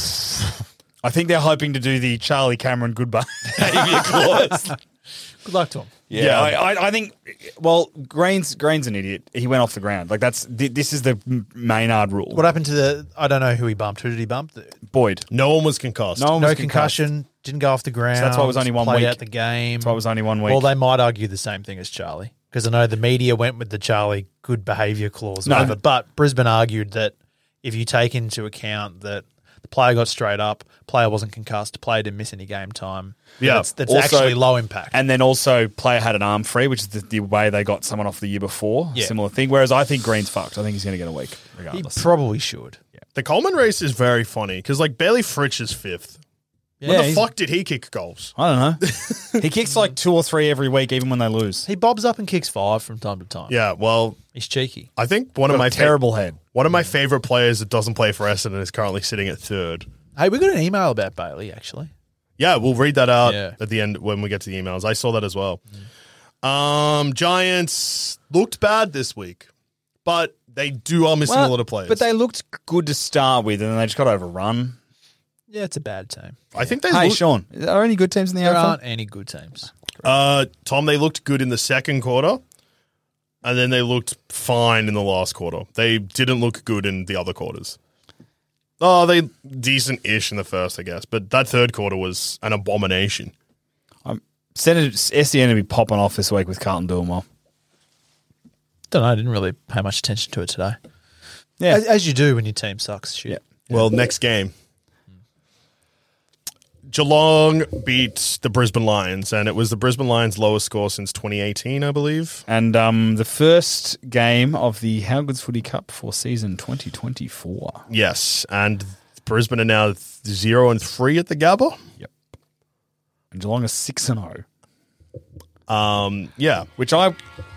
I think they're hoping to do the Charlie Cameron good behaviour clause. Good luck to him. Yeah, Yeah. I, I, I think. Well, Green's Green's an idiot. He went off the ground. Like that's th- this is the Maynard rule. What happened to the, I don't know who he bumped. Who did he bump? The, Boyd? No one was concussed. No one no was concussed. concussion, didn't go off the ground. So that's why it was only one played week. out the game. That's why it was only one week. Well, they might argue the same thing as Charlie because I know the media went with the Charlie good behaviour clause. No. Whatever, but Brisbane argued that if you take into account that the player got straight up, player wasn't concussed, player didn't miss any game time. Yeah. that's, that's Also- actually low impact. And then also, player had an arm free, which is the, the way they got someone off the year before. Yeah. Similar thing. Whereas I think Green's fucked. I think he's going to get a week he regardless. probably should. The Coleman race is very funny because like Bailey Fritsch is fifth. Yeah, when the he's- fuck did he kick goals? I don't know. He kicks like two or three every week, even when they lose. He bobs up and kicks five from time to time. Yeah, well, He's cheeky. I think one of Got my a terrible head. One of my favorite players that doesn't play for Essendon is currently sitting at third. Hey, we got an email about Bailey, actually. Yeah, we'll read that out Yeah. at the end when we get to the emails. I saw that as well. Um, Giants looked bad this week, but they do are missing a lot of players. But they looked good to start with, and then they just got overrun. Yeah, it's a bad team. I think they Hey, look- Sean, are there any good teams in the There A F L? aren't any good teams. Uh, Tom, they looked good in the second quarter, and then they looked fine in the last quarter. They didn't look good in the other quarters. Oh, they decent-ish in the first, I guess, but that third quarter was an abomination. Um, Senator S E N to be popping off this week with Carlton doing well. Don't know. I didn't really pay much attention to it today. Yeah. As, as you do when your team sucks. Shit. Yeah. Well, next game. Geelong beat the Brisbane Lions, and it was the Brisbane Lions' lowest score since twenty eighteen, I believe. And um, the first game of the How Good's Footy Cup for season twenty twenty-four. Yes, and Brisbane are now zero and three at the Gabba. Yep. And Geelong is six and zero. Um, yeah, Which I...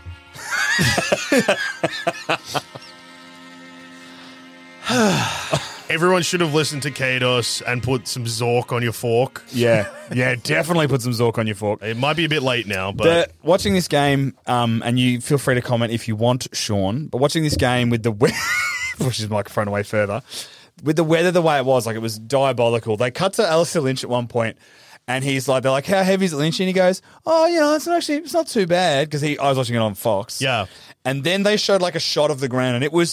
everyone should have listened to Kados and put some Zork on your fork. Yeah. Yeah, definitely put some Zork on your fork. It might be a bit late now, but The, watching this game, um, and you feel free to comment if you want, Sean, but watching this game with the we- push his microphone away further, with the weather the way it was, like it was diabolical. They cut to Alistair Lynch at one point, and he's like, they're like, how heavy is it, Lynch? And he goes, oh, you know, it's not actually, it's not too bad, because he, I was watching it on Fox. Yeah. And then they showed like a shot of the ground, and it was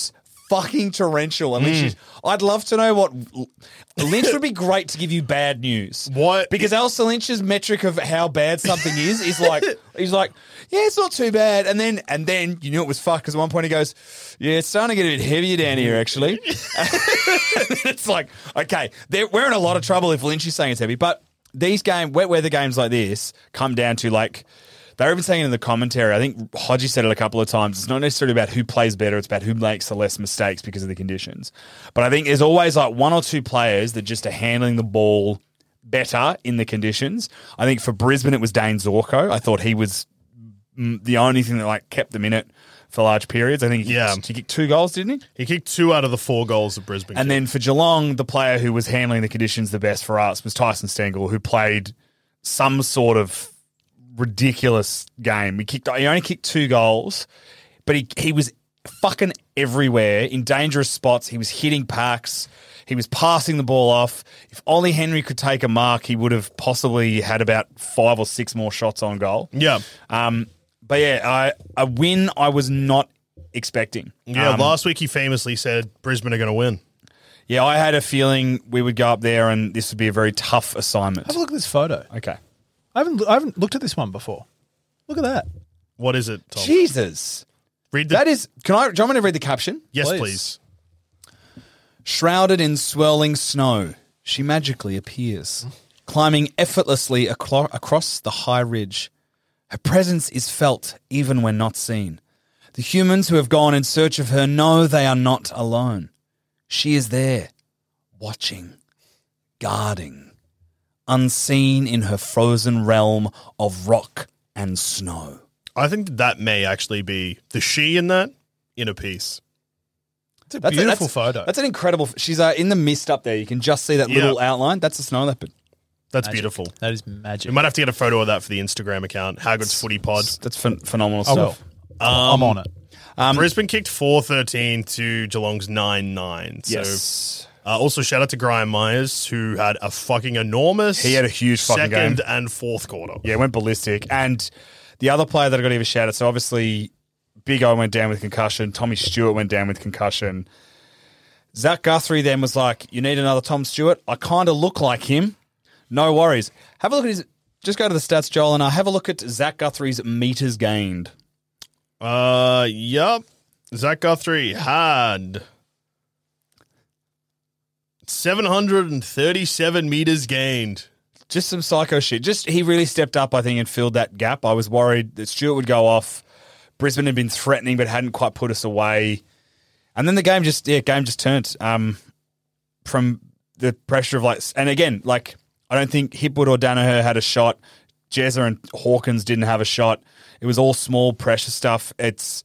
fucking torrential. And Lynch, I'd love to know what Lynch would be great to give you bad news. What? Because Alistair Lynch's metric of how bad something is is like he's like, yeah, it's not too bad, and then and then you knew it was fucked because at one point he goes, yeah, it's starting to get a bit heavier down here actually. It's like, okay, we're in a lot of trouble if Lynch is saying it's heavy, but these game wet weather games like this come down to like. They're even saying in the commentary, I think Hodgie said it a couple of times, it's not necessarily about who plays better, it's about who makes the less mistakes because of the conditions. But I think there's always like one or two players that just are handling the ball better in the conditions. I think for Brisbane, it was Dane Zorko. I thought he was the only thing that like kept them in it for large periods. I think he, yeah. he kicked two goals, didn't he? He kicked two out of the four goals of Brisbane. And kicked. then for Geelong, the player who was handling the conditions the best for us was Tyson Stengel, who played some sort of ridiculous game. He kicked. He only kicked two goals, but he he was fucking everywhere in dangerous spots. He was hitting packs. He was passing the ball off. If Ollie Henry could take a mark, he would have possibly had about five or six more shots on goal. Yeah. Um. But yeah, I, a win I was not expecting. Yeah. Um, last week he famously said Brisbane are going to win. Yeah, I had a feeling we would go up there and this would be a very tough assignment. Have a look at this photo. Okay. I haven't I haven't looked at this one before. Look at that. What is it, Tom? Jesus. Read the- that is, can I, do you want me to read the caption? Yes, please. please. Shrouded in swirling snow, she magically appears, climbing effortlessly aclo- across the high ridge. Her presence is felt even when not seen. The humans who have gone in search of her know they are not alone. She is there, watching, guarding, unseen in her frozen realm of rock and snow. I think that, that may actually be the she in that in a piece. It's a That's a- beautiful that's- photo. That's an incredible. She's uh, in the mist up there. You can just see that Yeah. little outline. That's a snow leopard. That's Magic. beautiful. That is magic. We might have to get a photo of that for the Instagram account. Haggood's Footy Pod. That's phen- phenomenal I will. stuff. I'm on it. Um, Brisbane kicked four thirteen to Geelong's nine nine. So, Yes. uh, also, shout out to Graham Myers, who had a fucking enormous He had a huge fucking second game. and fourth quarter. Yeah, went ballistic. And the other player that I got to give a shout out, so obviously Big O went down with concussion. Tommy Stewart went down with concussion. Zach Guthrie then was like, you need another Tom Stewart? I kind of look like him. No worries. Have a look at his, just go to the stats, Joel, and uh, have a look at Zach Guthrie's meters gained. Uh, yep. Zach Guthrie had seven hundred thirty-seven meters gained. Just some psycho shit. Just he really stepped up, I think, and filled that gap. I was worried that Stewart would go off. Brisbane had been threatening but hadn't quite put us away. And then the game just, yeah, game just turned um, from the pressure of like, and again, like, I don't think Hipwood or Danaher had a shot. Jezza and Hawkins didn't have a shot. It was all small pressure stuff. It's,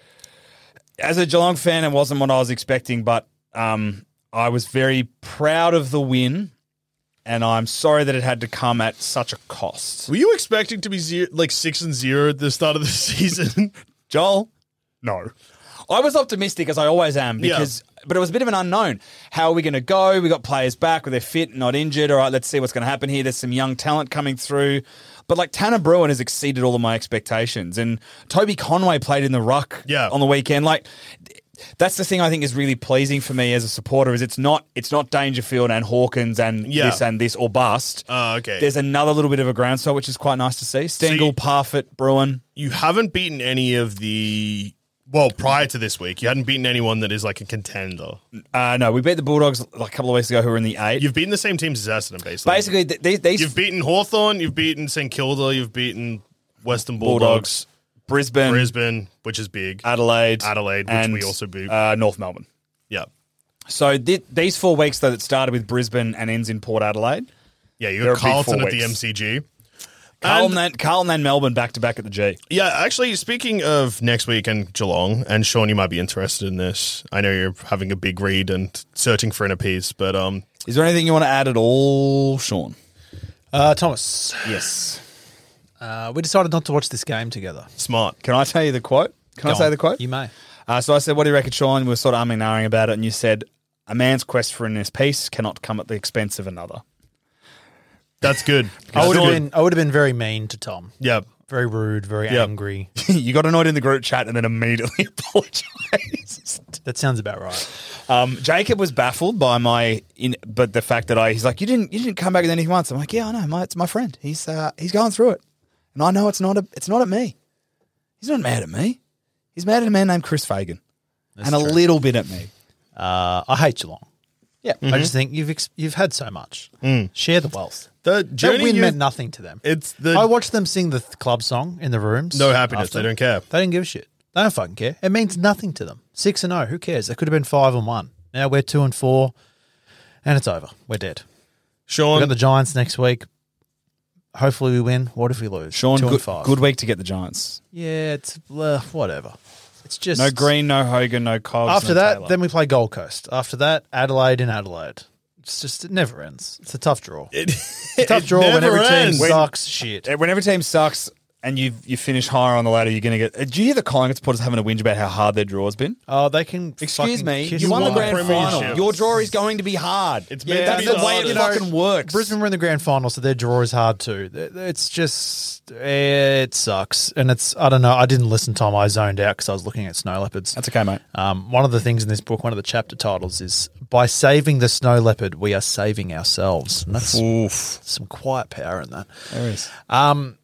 as a Geelong fan, it wasn't what I was expecting, but um, I was very proud of the win, and I'm sorry that it had to come at such a cost. Were you expecting to be zero, like six and zero at the start of the season? Joel? No. I was optimistic, as I always am, because but it was a bit of an unknown. How are we going to go? We got players back, they're fit, not injured. All right, let's see what's going to happen here. There's some young talent coming through. But like Tanner Bruin has exceeded all of my expectations. And Toby Conway played in the ruck Yeah. on the weekend. Like, that's the thing I think is really pleasing for me as a supporter is it's not it's not Dangerfield and Hawkins and Yeah. this and this or bust. Oh, okay. There's another little bit of a groundswell, which is quite nice to see. Stengel, you- Parfitt, Bruin. You haven't beaten any of the... Well, prior to this week, you hadn't beaten anyone that is like a contender. Uh, no, we beat the Bulldogs like a couple of weeks ago who were in the eight. You've beaten the same teams as Essendon, basically. Basically, th- these, these You've beaten Hawthorn, you've beaten St Kilda, you've beaten Western Bulldogs, Bulldogs, Brisbane, Brisbane, which is big, Adelaide, Adelaide, which and, we also beat. uh, North Melbourne. yeah. So th- these four weeks though that started with Brisbane and ends in Port Adelaide. Yeah, you They're got a big Carlton four at the weeks. M C G. Carlton And- and, Carlton and Melbourne back to back at the G. Yeah, actually, speaking of next week and Geelong, and Sean, you might be interested in this. I know you're having a big read and searching for inner peace, but um, Is there anything you want to add at all, Sean? Uh, Thomas, Yes. uh, we decided not to watch this game together. smart. Can I tell you the quote? Can I Go say on. the quote? You may. Uh, so I said, what do you reckon, Sean? We were sort of umming and ahhing about it, and you said, a man's quest for inner peace cannot come at the expense of another. That's good. I would have Good. been. I would have been very mean to Tom. Yeah. Very rude. Very Yep. angry. You got annoyed in the group chat and then immediately apologized. That sounds about right. Um, Jacob was baffled by my, in, but the fact that I, he's like, you didn't, you didn't come back with anything once. I'm like, yeah, I know, my, it's my friend. He's, uh, he's going through it, and I know it's not, a, it's not at me. He's not mad at me. He's mad at a man named Chris Fagan, That's and true. a little bit at me. Uh, I hate Geelong. Yeah, I just think you've ex- you've had so much. Mm. Share the wealth. The That journey win you- meant nothing to them. It's the I watched them sing the th- club song in the rooms. No happiness. after. They don't care. They didn't give a shit. They don't fucking care. It means nothing to them. Six and zero. Who cares? They could have been five and one. Now we're two and four, and it's over. We're dead. Sean, We got the Giants next week. Hopefully we win. What if we lose? Sean, two good, and five. good week to get the Giants. Yeah, it's uh, whatever. It's just No Green, no Hogan, no Cogs. After no that, Taylor. then we play Gold Coast. After that, Adelaide in Adelaide. It's just it never ends. It's a tough draw. it, It's a tough it draw when never every team ends. sucks shit. when every team sucks and you you finish higher on the ladder, you're going to get. Uh, do you hear the Collingwood supporters having a whinge about how hard their draw has been? Oh, they can. Excuse fucking me, kiss you won the my- grand final. premiership. Your draw is going to be hard. It's meant to that's be the the way it hardest. fucking works. Brisbane were in the grand final, so their draw is hard too. It's just it sucks, and it's I don't know. I didn't listen to them. I zoned out because I was looking at snow leopards. That's okay, mate. Um, one of the things in this book, one of the chapter titles is "By saving the snow leopard, we are saving ourselves." And that's Oof. some quiet power in that. There is. Um,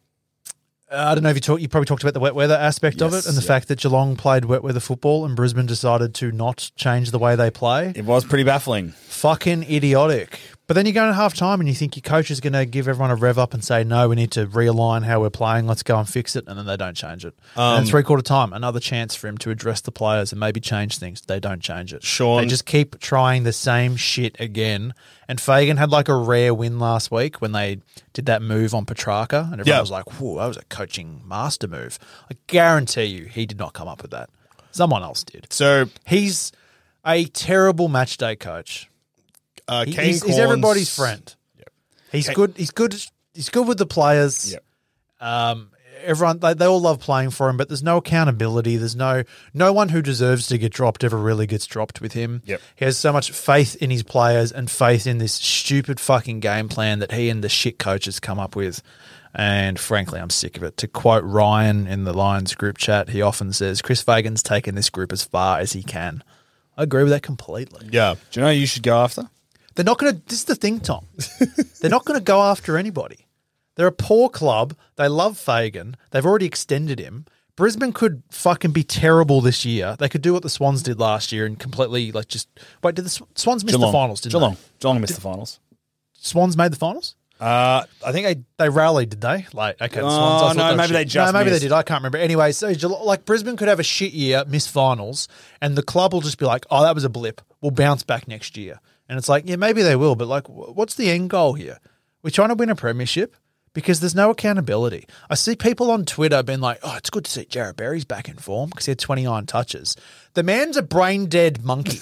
I don't know if you talk. You probably talked about the wet weather aspect of Yes, it, and the yeah. fact that Geelong played wet weather football, and Brisbane decided to not change the way they play. It was pretty baffling. Fucking idiotic. But then you go in at half time and you think your coach is going to give everyone a rev up and say, no, we need to realign how we're playing. Let's go and fix it. And then they don't change it. Um, and three quarter time, another chance for him to address the players and maybe change things. They don't change it. Sean- They just keep trying the same shit again. And Fagan had like a rare win last week when they did that move on Petrarca. And everyone Yeah. was like, whoa, that was a coaching master move. I guarantee you he did not come up with that. Someone else did. So He's a terrible match day coach. uh, He- Kane he's, he's Corns- everybody's friend. He's Kane- good. He's good. He's good with the players. Yep. Um, everyone they, they all love playing for him, but there's no accountability. There's no no one who deserves to get dropped ever really gets dropped with him. Yep. He has so much faith in his players and faith in this stupid fucking game plan that he and the shit coaches come up with. And frankly, I'm sick of it. To quote Ryan in the Lions group chat, he often says, Chris Fagan's taken this group as far as he can. I agree with that completely. Yeah. Do you know who you should go after? They're not going to. This is the thing, Tom. They're not going to go after anybody. They're a poor club. They love Fagan. They've already extended him. Brisbane could fucking be terrible this year. They could do what the Swans did last year and completely like just wait. Did the Sw- Swans miss Geelong. the finals? Didn't Geelong. they? Geelong missed the finals. Swans made the finals. Uh, I think I. They rallied, did they? Like, okay, the Oh, Swans. I thought no, were maybe shit. they just No, maybe missed. they did. I can't remember. Anyway, so Geelong- like Brisbane could have a shit year, miss finals, and the club will just be like, "Oh, that was a blip. We'll bounce back next year." And it's like, yeah, maybe they will, but like, wh- what's the end goal here? We're trying to win a premiership because there's no accountability. I see people on Twitter being like, "Oh, it's good to see Jarrett Berry's back in form because he had twenty-nine touches." The man's a brain dead monkey.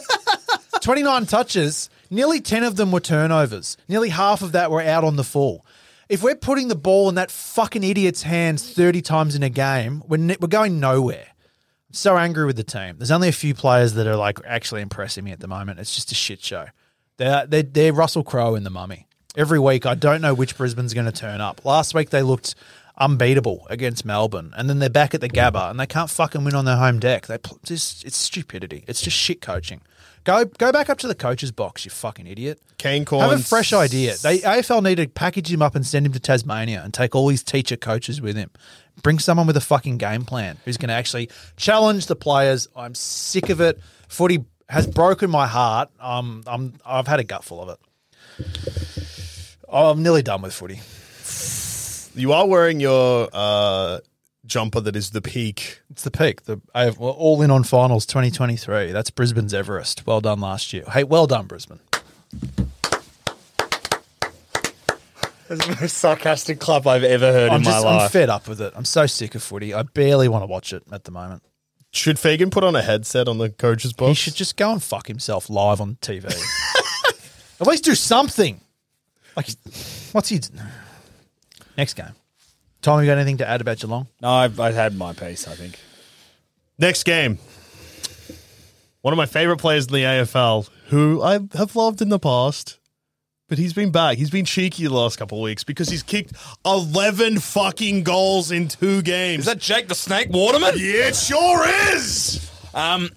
twenty-nine touches, nearly ten of them were turnovers. Nearly half of that were out on the full. If we're putting the ball in that fucking idiot's hands thirty times in a game, we're, ne- we're going nowhere. I'm so angry with the team. There's only a few players that are like actually impressing me at the moment. It's just a shit show. They're, they're, they're Russell Crowe in the Mummy. Every week, I don't know which Brisbane's going to turn up. Last week, they looked unbeatable against Melbourne, and then they're back at the Gabba, and they can't fucking win on their home deck. They pl- just It's stupidity. It's just shit coaching. Go go back up to the coach's box, you fucking idiot. Kane Corns. Have a fresh idea. They A F L need to package him up and send him to Tasmania and take all his teacher coaches with him. Bring someone with a fucking game plan who's going to actually challenge the players. I'm sick of it. Footy has broken my heart. Um, I'm I've had a gutful of it. I'm nearly done with footy. You are wearing your uh, jumper that is the peak. It's the peak. The I have, well, all in on finals twenty twenty-three. That's Brisbane's Everest. Well done last year. Hey, well done, Brisbane. That's the most sarcastic club I've ever heard I'm in my just life. I'm fed up with it. I'm so sick of footy. I barely want to watch it at the moment. Should Fagan put on a headset on the coach's box? He should just go and fuck himself live on T V. At least do something. Like, what's he? Next game. Tom, you got anything to add about Geelong? No, I've, I've had my piece, I think. Next game. One of my favorite players in the A F L, who I have loved in the past, but he's been back. He's been cheeky the last couple of weeks because he's kicked eleven fucking goals in two games. Is that Jake the Snake Waterman? Yeah, it sure is. Um,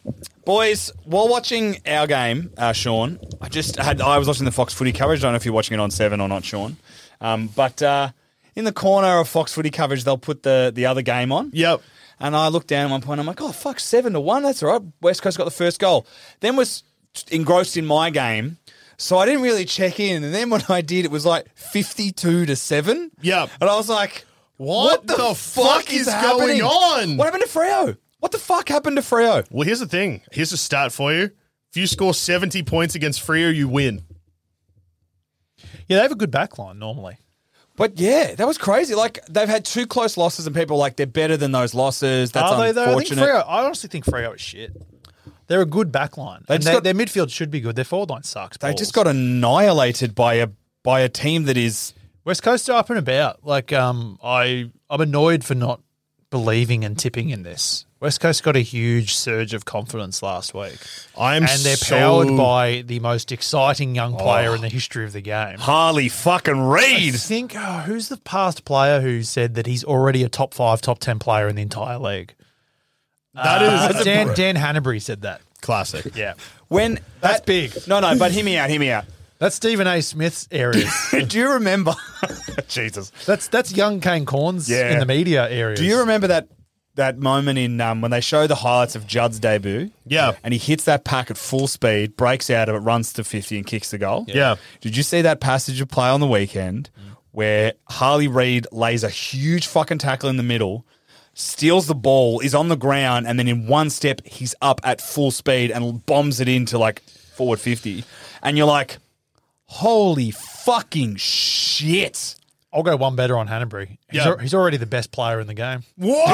Boys, while watching our game, uh, Sean, I just had I was watching the Fox Footy coverage. I don't know if you're watching it on Seven or not, Sean. Um, but uh, in the corner of Fox Footy coverage, they'll put the the other game on. Yep. And I looked down at one point. I'm like, oh fuck, seven to one. That's all right. West Coast got the first goal. Then was engrossed in my game, so I didn't really check in. And then when I did, it was like fifty-two to seven. Yep. And I was like, What, what the, the fuck is happening? going on? What happened to Freo? What the fuck happened to Freo? Well, here's the thing. Here's a stat for you. If you score seventy points against Freo, you win. Yeah, they have a good backline normally. But yeah, that was crazy. Like, they've had two close losses and people are like, they're better than those losses. That's Are they though? I think unfortunate. Freo, I honestly think Freo is shit. They're a good backline. They And just their, got- their midfield should be good. Their forward line sucks. They balls. just got annihilated by a by a team that is... West Coast are up and about. Like, um, I, I'm annoyed for not believing and tipping in this. West Coast got a huge surge of confidence last week. I'm and they're so- powered by the most exciting young player Oh. in the history of the game. Harley fucking I Reid. think, oh, who's the past player who said that he's already a top five, top ten player in the entire league? That Uh, is Dan, Dan Hanbury said that. classic. Yeah. When That's that- big. No, no, but hear me out, hear me out. That's Stephen A. Smith's area. Do you remember... Jesus. That's that's young Kane Corns Yeah. in the media area. Do you remember that that moment in um, when they show the highlights of Judd's debut? Yeah. And he hits that pack at full speed, breaks out of it, runs to fifty and kicks the goal? Yeah. Did you see that passage of play on the weekend where Harley Reid lays a huge fucking tackle in the middle, steals the ball, is on the ground, and then in one step he's up at full speed and bombs it into like forward fifty. And you're like, holy fucking shit. I'll go one better on Hanbury. He's, Yeah. al- he's already the best player in the game.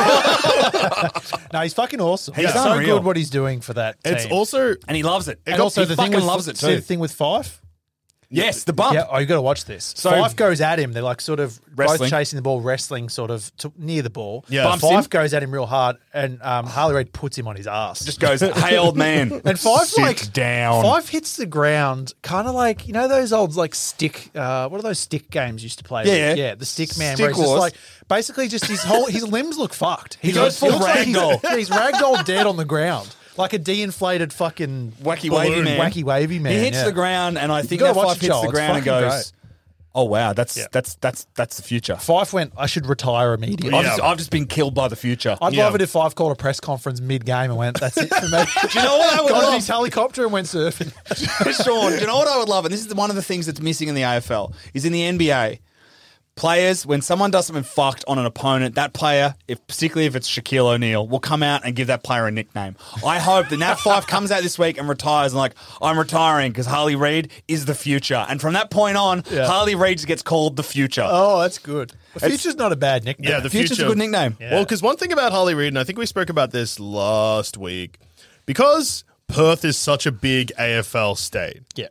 What? No, he's fucking awesome. He's He's so unreal. good what he's doing for that team. It's also And he loves it. and also he the thing fucking with, loves it see too. the thing with Fife? Yes, the bump. Yeah, oh, you got to watch this. So- Fife goes at him. They're like sort of Wrestling. both chasing the ball, wrestling sort of to, near the ball. Yeah. Bumps Fife him. goes at him real hard, and um, Harley Reid puts him on his ass. Just goes, hey, old man. and Five Sit like down. Five hits the ground, kind of like you know those old like stick. Uh, what are those stick games you used to play? Yeah, with? yeah. yeah, the stick man. Stick where he's just Wars. like basically just his whole his limbs look fucked. He, He goes full looks like he's- ragdoll. yeah, he's ragdoll dead on the ground, like a de-inflated fucking Wacky balloon, wavy man. wacky wavy man. He hits yeah. the ground, and I think gotta that watch Fife it, hits Joel. the It's ground and fucking goes, great. oh, wow, that's Yeah. that's that's that's the future. Fife went. I should retire immediately. I've, Yeah. just, I've just been killed by the future. I'd Yeah. love it if Five called a press conference mid-game and went, "That's it for me." Do you know what I would Got on love? his helicopter and went surfing. Sean, do you know what I would love? And this is one of the things that's missing in the A F L, is in the N B A. Players, when someone does something fucked on an opponent, that player, if particularly if it's Shaquille O'Neal, will come out and give that player a nickname. I hope that Nat Fife comes out this week and retires and like, I'm retiring because Harley Reid is the future. And from that point on, Yeah. Harley Reid just gets called the future. Oh, that's good. The It's- future's not a bad nickname. Yeah, the Future's future. a good nickname. Yeah. Well, because one thing about Harley Reid, and I think we spoke about this last week, because Perth is such a big A F L state, yeah.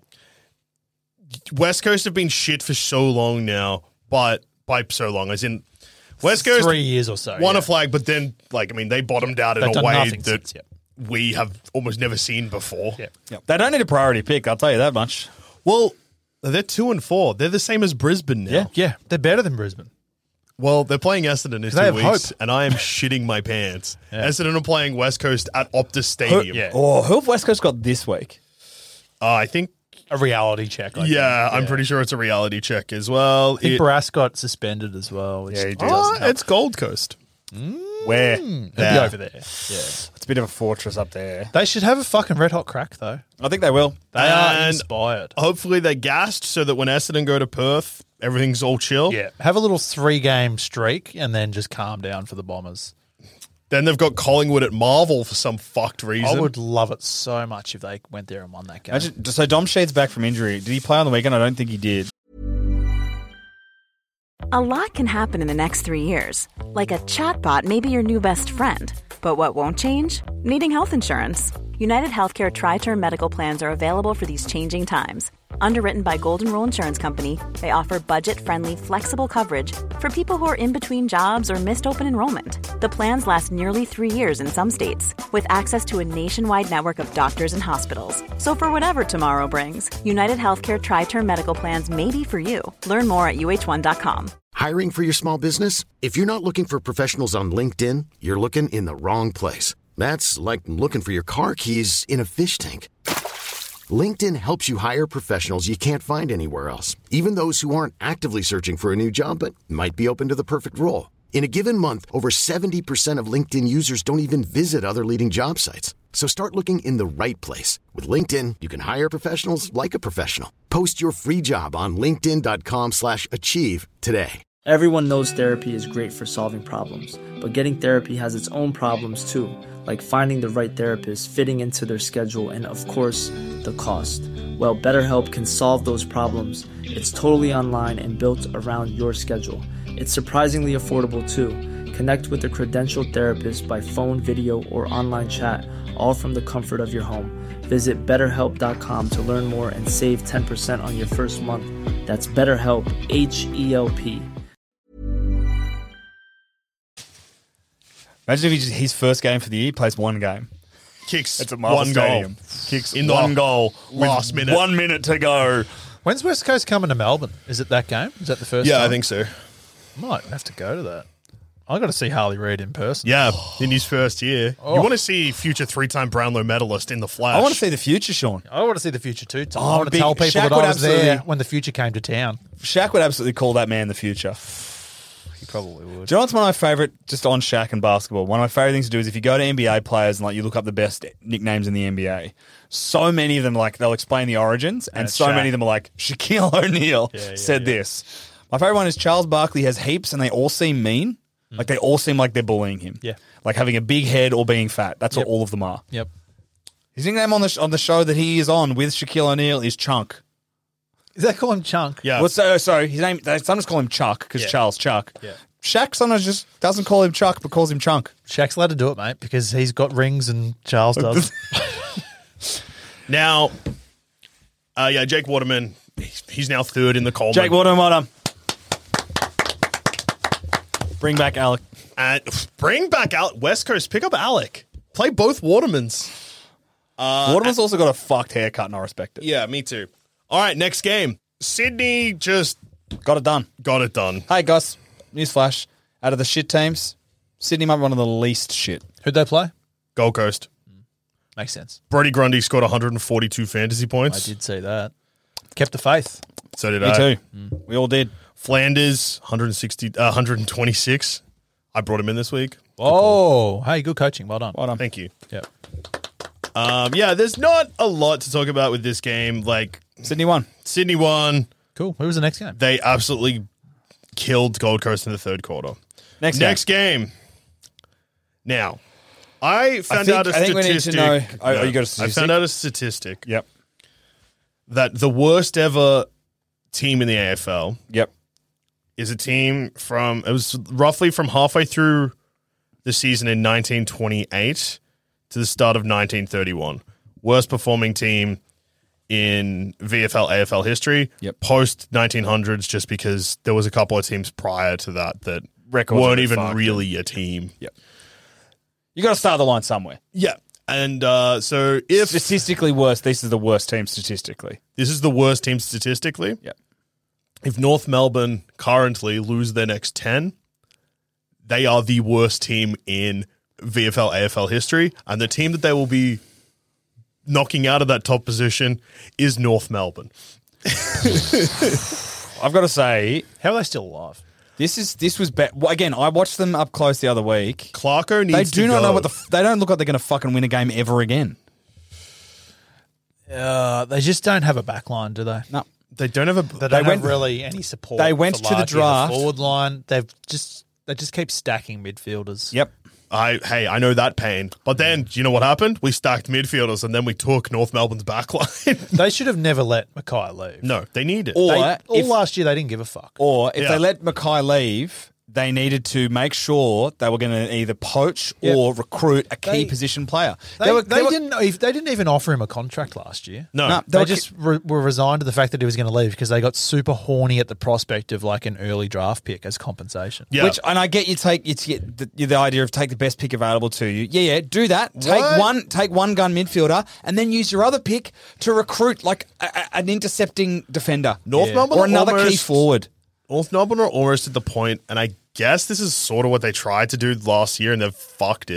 West Coast have been shit for so long now, but by so long, as in West Coast three years or so. won yeah. a flag, but then, like, I mean, they bottomed out in They've a done way nothing that since, yeah. we have almost never seen before. Yeah. Yep. They don't need a priority pick, I'll tell you that much. Well, they're two and four. They're the same as Brisbane now. Yeah. Yeah, they're better than Brisbane. Well, they're playing Essendon in They two have weeks, hope. and I am shitting my pants. Yeah. Essendon are playing West Coast at Optus Who, Stadium. Yeah. Oh, who have West Coast got this week? Uh, I think, A reality check. I yeah, think. I'm pretty sure it's a reality check as well. I think It- Barras got suspended as well. Which Yeah, he did. Oh, doesn't help. it's Gold Coast. Where? He'll be There. over there. Yeah. It's a bit of a fortress up there. They should have a fucking red hot crack though. I think they will. They are And- inspired. Hopefully they're gassed so that when Essendon go to Perth, everything's all chill. Yeah, have a little three game streak and then just calm down for the Bombers. Then they've got Collingwood at Marvel for some fucked reason. I would love it so much if they went there and won that game. Imagine, so Dom Sheed's back from injury. Did he play on the weekend? I don't think he did. A lot can happen in the next three years. Like a chatbot may be your new best friend. But what won't change? Needing health insurance. United Healthcare Tri-Term Medical Plans are available for these changing times. Underwritten by Golden Rule Insurance Company, they offer budget-friendly, flexible coverage for people who are in between jobs or missed open enrollment. The plans last nearly three years in some states, with access to a nationwide network of doctors and hospitals. So for whatever tomorrow brings, United Healthcare Tri-Term Medical Plans may be for you. Learn more at U H one dot com. Hiring for your small business? If you're not looking for professionals on LinkedIn, you're looking in the wrong place. That's like looking for your car keys in a fish tank. LinkedIn helps you hire professionals you can't find anywhere else, even those who aren't actively searching for a new job but might be open to the perfect role. In a given month, over seventy percent of LinkedIn users don't even visit other leading job sites. So start looking in the right place. With LinkedIn, you can hire professionals like a professional. Post your free job on linkedin.com slash achieve today. Everyone knows therapy is great for solving problems, but getting therapy has its own problems too, like finding the right therapist, fitting into their schedule, and of course, the cost. Well, BetterHelp can solve those problems. It's totally online and built around your schedule. It's surprisingly affordable too. Connect with a credentialed therapist by phone, video, or online chat, all from the comfort of your home. Visit better help dot com to learn more and save ten percent on your first month. That's BetterHelp, H E L P. Imagine if he just, his first game for the year plays one game. Kicks It's at Marvel one Stadium. goal. Kicks in one the goal last with minute. One minute to go. When's West Coast coming to Melbourne? Is it that game? Is that the first Yeah, time? I think so. Might have to go to that. I got to see Harley Reid in person. Yeah, in his first year. Oh. You want to see future three-time Brownlow medalist in the flash. I want to see the future, Sean. I want to see the future too. Tom. Oh, I want to big- tell people Shaq that would I was there absolutely- when the future came to town. Shaq would absolutely call that man the future. He probably would. Do you know what's one of my favourite, just on Shaq and basketball, one of my favourite things to do is if you go to N B A players and like you look up the best nicknames in the N B A, so many of them, like they'll explain the origins, and, And it's so Shaq. many of them are like, Shaquille O'Neal Yeah, yeah, said yeah. this. My favourite one is Charles Barkley has heaps and they all seem mean. Like they all seem like they're bullying him. Yeah. Like having a big head or being fat. That's Yep. what all of them are. Yep. His nickname on the, sh- on the show that he is on with Shaquille O'Neal is Chunk. Is that call him Chunk? Yeah. Well, so, sorry, his name, they sometimes call him Chuck because Yeah. Charles Chuck. Yeah. Shaq sometimes just doesn't call him Chuck but calls him Chunk. Shaq's allowed to do it, mate, because he's got rings and Charles does. Now, uh, yeah, Jake Waterman, he's, he's now third in the Coleman. Jake Waterman, well done. Bring back Alec. And bring back Alec. West Coast, pick up Alec. Play both Watermans. Uh, Waterman's also got a fucked haircut and I respect it. Yeah, me too. All right, next game. Sydney just Got it done. got it done. Hey, Gus, newsflash. Out of the shit teams, Sydney might be one of the least shit. Who'd they play? Gold Coast. Makes sense. Brody Grundy scored one hundred forty-two fantasy I points. did see that. Kept the faith. So did Me I. too. We all did. Flanders, one hundred sixty, uh, one hundred twenty-six. I brought him in this week. Oh, hey, good coaching. Well done. Well done. Thank you. Yeah. Um, yeah, there's not a lot to talk about with this game. Like, Sydney won. Sydney won. Cool. Who was the next game? They absolutely killed Gold Coast in the third quarter. Next, Next game. Now, I found think- out a I think we need to statistic. know- oh, No, you got a I statistic? found out a statistic Yep. that the worst ever team in the A F L Yep. is a team from, it was roughly from halfway through the season in nineteen twenty-eight to the start of nineteen thirty-one. Worst performing team in V F L, A F L history. Yep. Post nineteen hundreds, just because there was a couple of teams prior to that that Records weren't are even fucked. really a team. Yep. You got to start the line somewhere. Yeah. And uh, so if Statistically worse, this is the worst team statistically. this is the worst team statistically, Yep. if North Melbourne currently lose their next ten, they are the worst team in V F L, A F L history. And the team that they will be knocking out of that top position is North Melbourne. I've got to say, How are they still alive? this is this was be- well, again. I watched them up close the other week. Clarko They needs do to not go. know what the. F- they don't look like they're going to fucking win a game ever again. Uh, they just don't have a back line, do they? No. They don't have a. They don't went- have really any support. they went for to the Larky, draft. forward line. They've just they just keep stacking midfielders. Yep. I hey, I know that pain. But then, do you know what happened? We stacked midfielders and then we took North Melbourne's back line. They should have never let Mackay leave. No, they need it. Or They, all if, last year they didn't give a fuck. or if Yeah. they let Mackay leave, they needed to make sure they were going to either poach Yep. or recruit a key They- position player. They, were- they were- didn't. They didn't even offer him a contract last year. No. No, They were- just re- were resigned to the fact that he was going to leave because they got super horny at the prospect of like an early draft pick as compensation. Yeah. Which, and I get you take you get the, the idea of take the best pick available to you. Yeah, yeah, do that. Take What? one, take one gun midfielder, and then use your other pick to recruit like a, a- an intercepting defender, North Yeah. Melbourne or are another key almost- forward. North Melbourne are almost at the point, and I guess this is sort of what they tried to do last year, and they've fucked it.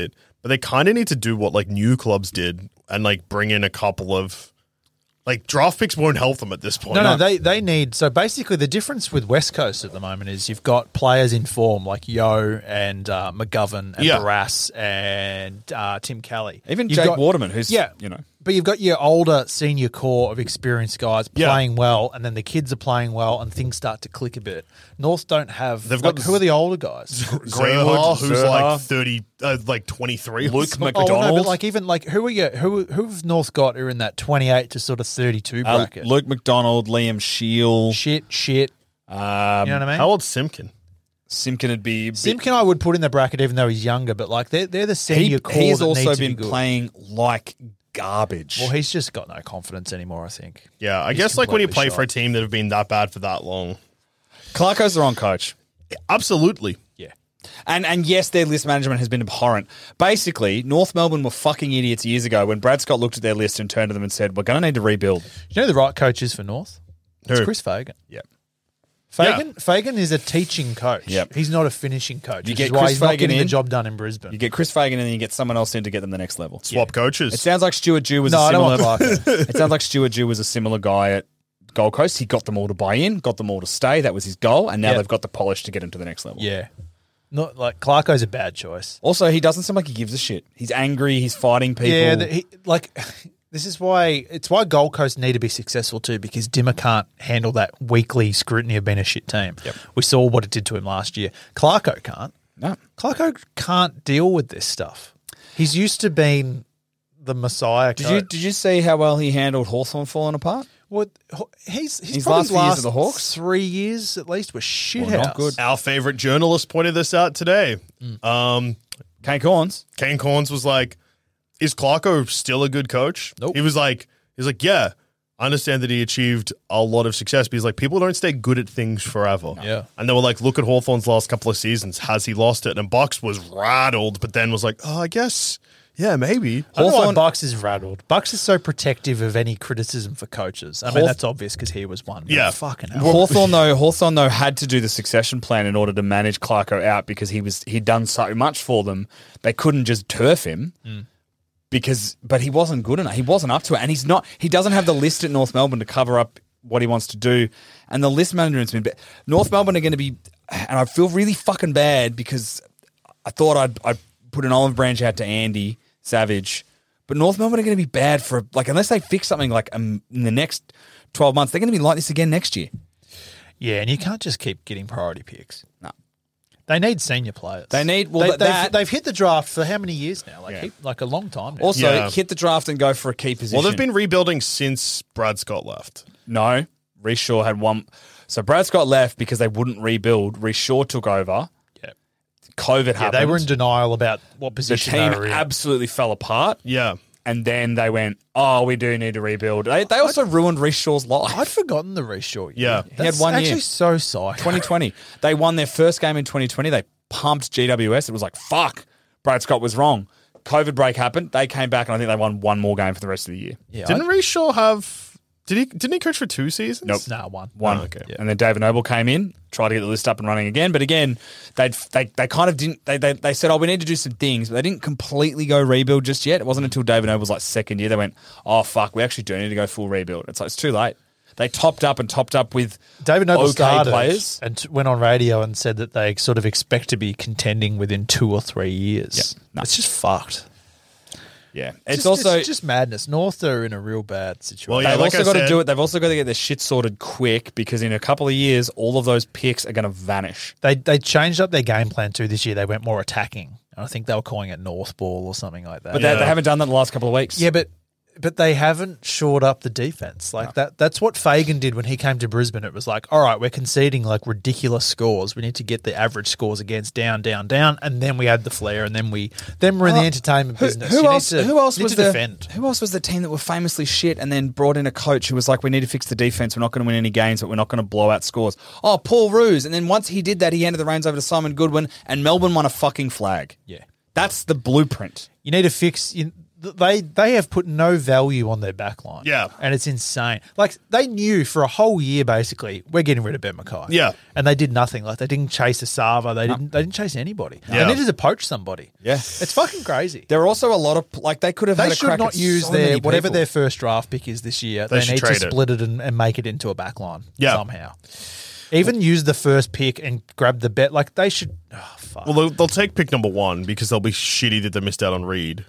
but they kind of need to do what like new clubs did and like bring in a couple of like draft picks won't help them at this point. No, no, they they need. So basically, the difference with West Coast at the moment is you've got players in form like Yo and uh, McGovern and Yeah. Barras and uh, Tim Kelly, Even You've Jake got- Waterman, who's, yeah, you know. But you've got your older senior core of experienced guys Yeah. playing well, and then the kids are playing well, and things start to click a bit. North don't have. They've like, got who are the older guys? Greenwood, Zerha, who's Zerha. like thirty, uh, like twenty three. Luke Oh, no, McDonald. but like even like who are you? Who who've North got who are in that twenty eight to sort of thirty two Uh, bracket? Luke McDonald, Liam Shield. shit, shit. Um, You know what I mean? How old's Simpkin? Simpkin would be. a bit- Simkin, I would put in the bracket, even though he's younger. But like they're they're the senior he, core. he's that also need to be been good. playing like garbage. Well, he's just got no confidence anymore. I think. Yeah, I He's guess like when you completely play for a shot. team that have been that bad for that long. Clarko's the wrong coach. Absolutely. Yeah. And and yes, their list management has been abhorrent. Basically, North Melbourne were fucking idiots years ago when Brad Scott looked at their list and turned to them and said, "We're going to need to rebuild." You know who the right coach is for North? It's Who? Chris Fagan. Yep. Fagan Fagan is a teaching coach. Yep. He's not a finishing coach. You which get is why Chris he's not Fagan getting in. the job done in Brisbane. You get Chris Fagan and then you get someone else in to get them the next level. Swap coaches. It sounds like Stuart Dew was No, a I don't similar. want Clarko. It sounds like Stuart Dew was a similar guy at Gold Coast. He got them all to buy in, got them all to stay. That was his goal, and now Yeah. they've got the polish to get him to the next level. Yeah. Not like Clarko's a bad choice. Also, he doesn't seem like he gives a shit. He's angry. He's fighting people. Yeah, the, he, like this is why it's why Gold Coast need to be successful too, because Dimmer can't handle that weekly scrutiny of being a shit team. Yep. We saw what it did to him last year. Clarko can't. No. Clarko can't deal with this stuff. He's used to being the Messiah. Did coach. you did you see how well he handled Hawthorn falling apart? What he's he's His probably last few years of the Hawks? three years at least was shit Well, not house. good. Our favorite journalist pointed this out today. Um, Kane Corns. Kane Corns was like, "Is Clarko still a good coach?" Nope. He was like, "He's like, yeah, I understand that he achieved a lot of success, but he's like, people don't stay good at things forever." Yeah. And they were like, "Look at Hawthorn's last couple of seasons. Has he lost it?" And Bucks was rattled, but then was like, "Oh, I guess, yeah, maybe." I don't know why Hawthorn- Bucks is rattled. Bucks is so protective of any criticism for coaches. I mean, Hawth- that's obvious because he was one. but Yeah. fucking hell. Hawthorn though, Hawthorn though had to do the succession plan in order to manage Clarko out because he was he'd done so much for them. They couldn't just turf him because, but he wasn't good enough. He wasn't up to it, and he's not. He doesn't have the list at North Melbourne to cover up what he wants to do, and the list management's been. North Melbourne are going to be, and I feel really fucking bad because I thought I'd I'd put an olive branch out to Andy Savage. But North Melbourne are going to be bad for, like, unless they fix something like um, in the next twelve months, they're going to be like this again next year. Yeah, and you can't just keep getting priority picks. No. They need senior players. They need- well, they, that- they've, that- they've hit the draft for how many years now? Like Yeah. heap- like a long time now. Also, Yeah. hit the draft and go for a key position. Well, they've been rebuilding since Brad Scott left. No, Reece Shaw had one. So Brad Scott left because they wouldn't rebuild. Reece Shaw took over. yeah. COVID yeah, happened. they were in denial about what The position team they were in. absolutely fell apart. Yeah. And then they went, oh, we do need to rebuild. They, they also ruined Reece Shaw's life. I'd forgotten the Reece Shaw year. Yeah. He had one actually year. so psycho. twenty twenty. They won their first game in twenty twenty. They pumped G W S. It was like, fuck, Brad Scott was wrong. COVID break happened. They came back, and I think they won one more game for the rest of the year. Yeah, Didn't I- Reece Shaw have? Did he? Didn't he coach for two seasons? Nope. Nah, one. One. Oh, okay. And then David Noble came in, tried to get the list up and running again. But again, they they they kind of didn't. They, they they said, oh, we need to do some things, but they didn't completely go rebuild just yet. It wasn't until David Noble's like second year they went, oh fuck, we actually do need to go full rebuild. It's like it's too late. They topped up and topped up with David Noble okay started players. and t- went on radio and said that they sort of expect to be contending within two or three years. Yeah, no. It's just fucked. Yeah, it's Just- also it's just madness. North are in a real bad situation. Well, yeah, they've like also I got to said- do it. They've also got to get their shit sorted quick because in a couple of years, all of those picks are going to vanish. They they changed up their game plan too this year. They went more attacking. I think they were calling it North Ball or something like that. But Yeah. they, they haven't done that in the last couple of weeks. yeah, but but they haven't shored up the defense like that. That's what Fagan did when he came to Brisbane. It was like, all right, we're conceding like ridiculous scores. We need to get the average scores against down, down, down, and then we add the flair, and then we then we're in the entertainment Who, business. who You need else? to- who else you need was to the defend? Who else was the team that were famously shit and then brought in a coach who was like, "We need to fix the defense. We're not going to win any games, but we're not going to blow out scores." Oh, Paul Roos. And then once he did that, he handed the reins over to Simon Goodwin, and Melbourne won a fucking flag. Yeah. That's the blueprint. You need to fix. You, th- they they have put no value on their backline. Yeah. And it's insane. Like, they knew for a whole year, basically, we're getting rid of Ben Mackay. Yeah. And they did nothing. Like, they didn't chase Asava. They didn't They didn't chase anybody. Yeah. They needed to poach somebody. Yeah. It's fucking crazy. There are also a lot of, like, they could have They had a should crack not at use so their many whatever people. their first draft pick is this year. They They, should need to trade it. split it and, and make it into a back line Yeah. somehow. Even use the first pick and grab the bet. Like, they should. Oh, fuck. Well, they'll, they'll take pick number one because they'll be shitty that they missed out on Reed.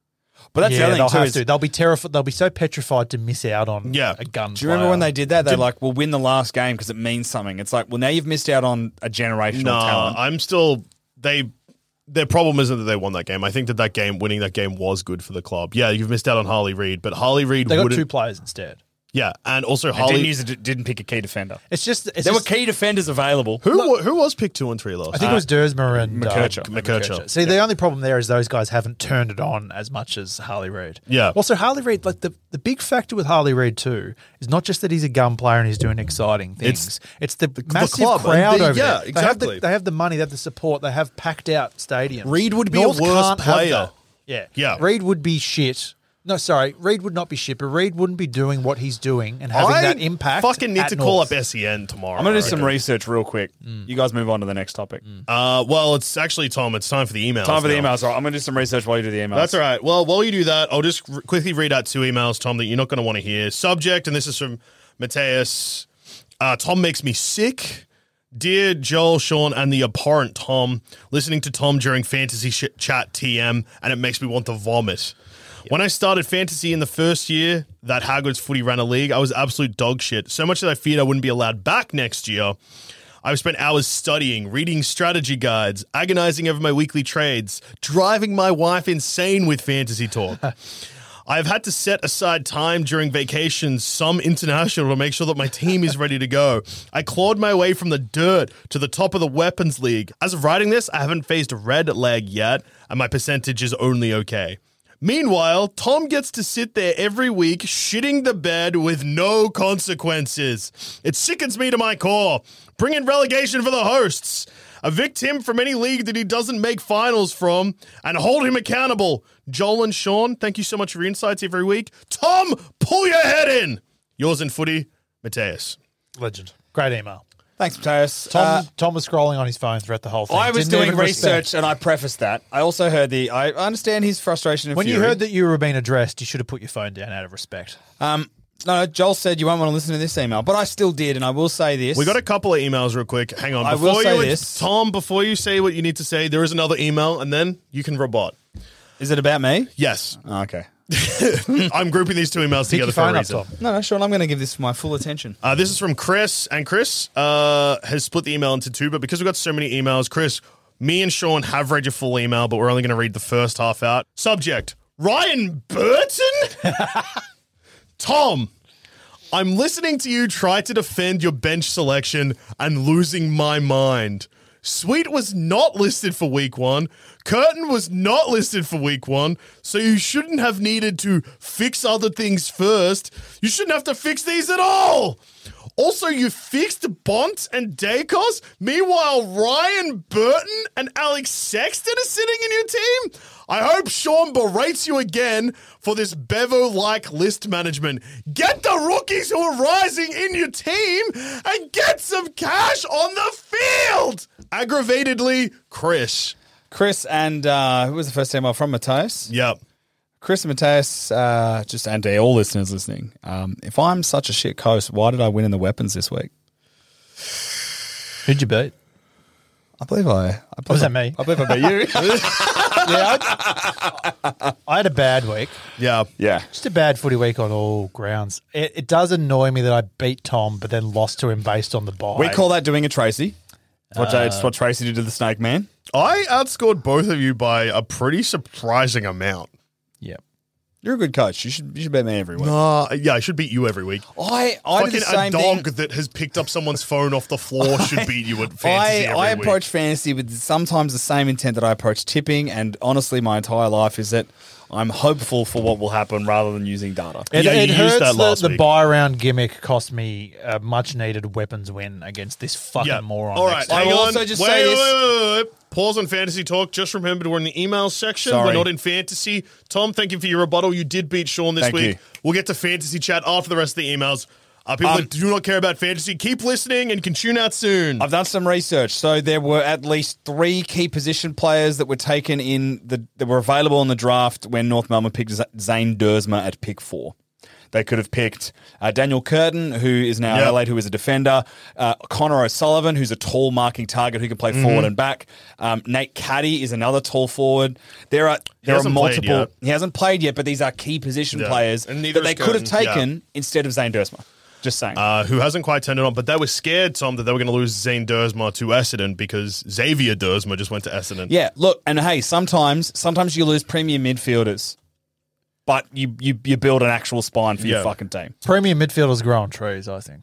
But that's yeah, the other they'll thing too. have Is, to. They'll be terrified. They'll be so petrified to miss out on Yeah. a gun. do you remember when player. they did that? They're like, we'll win the last game because it means something. It's like, well, now you've missed out on a generational No, talent. I'm still they. Their problem isn't that they won that game. I think that that game, winning that game, was good for the club. Yeah, you've missed out on Harley Reid, but Harley Reid They got wouldn't. two players instead. Yeah, and also And Harley. didn't, use a, didn't pick a key defender. It's just it's There just, were key defenders available. who wa- who was pick two and three last? I think it was Dersmer and McKercher. um, McKercher. See, the only problem there is those guys haven't turned it on as much as Harley Reid. Yeah. Also, Harley Reid, like the, the big factor with Harley Reid too, is not just that he's a gun player and he's doing exciting things. It's It's, the, the massive club and crowd the- over yeah, there. They have, exactly. the, they have the money, they have the support, they have packed out stadiums. Reid would be a North worse can't have player. that. Yeah. Yeah. Reid would be shit. No, sorry, Reid would not be shit, but Reid wouldn't be doing what he's doing and having I that impact. fucking need at to call North. up S E N tomorrow. I'm going to I do some reckon. research real quick. You guys move on to the next topic. Uh, well, it's actually Tom. It's time for the emails. Time for the now. emails. All right, I'm going to do some research while you do the emails. That's all right. Well, while you do that, I'll just r- quickly read out two emails, Tom, that you're not going to want to hear. Subject, and this is from Mateus. Uh, Tom makes me sick. Dear Joel, Sean, and the abhorrent Tom, listening to Tom during fantasy sh- chat T M, and it makes me want to vomit. When I started fantasy in the first year that Hagrid's footy ran a league, I was absolute dog shit. So much that I feared I wouldn't be allowed back next year. I've spent hours studying, reading strategy guides, agonizing over my weekly trades, driving my wife insane with fantasy talk. I've had to set aside time during vacations, some international, to make sure that my team is ready to go. I clawed my way from the dirt to the top of the weapons league. As of writing this, I haven't faced a red leg yet, and my percentage is only okay. Meanwhile, Tom gets to sit there every week shitting the bed with no consequences. It sickens me to my core. Bring in relegation for the hosts. Evict him from any league that he doesn't make finals from and hold him accountable. Joel and Sean, thank you so much for your insights every week. Tom, pull your head in. Yours in footy, Mateus. Legend. Great email. Thanks, Mateus. Tom, Uh, Tom was scrolling on his phone throughout the whole thing. I was Didn't doing even research respect. and I prefaced that. I also heard the. I understand his frustration and When you fury. heard that you were being addressed, you should have put your phone down out of respect. Um, no, no, Joel said you won't want to listen to this email, but I still did, and I will say this. We got a couple of emails real quick. Hang on. I Before will say you, this. Tom, before you say what you need to say, there is another email, and then you can rebut. Is it about me? Yes. Oh, okay. I'm grouping these two emails Pick together your for a phone up, reason. Tom. No, no, Sean, I'm going to give this my full attention. Uh, this is from Chris, and Chris uh, has split the email into two, but because we've got so many emails, Chris, me and Sean have read your full email, but we're only going to read the first half out. Subject, Ryan Burton? Tom, I'm listening to you try to defend your bench selection and losing my mind. Sweet was not listed for week one. Curtin was not listed for week one. So you shouldn't have needed to fix other things first. You shouldn't have to fix these at all. Also, you fixed Bont and Dacos. Meanwhile, Ryan Burton and Alex Sexton are sitting in your team. I hope Sean berates you again for this Bevo-like list management. Get the rookies who are rising in your team and get some cash on the field. Aggravatedly, Chris. Chris and uh, who was the first email from? Mateus? Yep. Chris and Mateus, uh, just and to all listeners listening, um, if I'm such a shit coach, why did I win in the weapons this week? Who'd you beat? I believe I. I believe Was I, that me? I believe I beat you. Yeah, I, I had a bad week. Yeah. Yeah. Just a bad footy week on all grounds. It, it does annoy me that I beat Tom, but then lost to him based on the bye. We call that doing a Tracy. It's what, Uh, it's what Tracy did to the Snake Man. I outscored both of you by a pretty surprising amount. Yeah. You're a good coach. You should you should bet me every week. Uh, yeah, I should beat you every week. I I did Fucking the same a dog thing. that has picked up someone's phone off the floor should beat you at I, fantasy every I week. approach fantasy with sometimes the same intent that I approach tipping, and honestly, my entire life is that I'm hopeful for what will happen rather than using data. It, Yeah, it you used hurts that last that the week. buy round gimmick cost me a much needed weapons win against this fucking Yeah. moron. All right. next I Hang will on. also just wait, say wait, this- Wait, wait, wait, wait. Pause on fantasy talk. Just remembered we're in the email section. Sorry. We're not in fantasy. Tom, thank you for your rebuttal. You did beat Sean this Thank week. you. We'll get to fantasy chat after the rest of the emails. Uh, people Um, that do not care about fantasy, keep listening and can tune out soon. I've done some research. So there were at least three key position players that were taken in the that were available in the draft when North Melbourne picked Z- Zane Dersma at pick four. They could have picked uh, Daniel Curtin, who is now Yep. Adelaide, who is a defender. Uh, Connor O'Sullivan, who's a tall marking target who can play Mm-hmm. forward and back. Um, Nate Caddy is another tall forward. There are there are hasn't played multiple. yet. He hasn't played yet, but these are key position Yeah. players And neither that they is could have Curtin, yeah. taken instead of Zane Dersma. Just saying. Uh, who hasn't quite turned it on, but they were scared, Tom, that they were going to lose Zane Dersma to Essendon because Xavier Dersma just went to Essendon. Yeah, look, and hey, sometimes sometimes you lose premium midfielders, but you you, you build an actual spine for Yeah. your fucking team. Premium midfielders grow on trees, I think.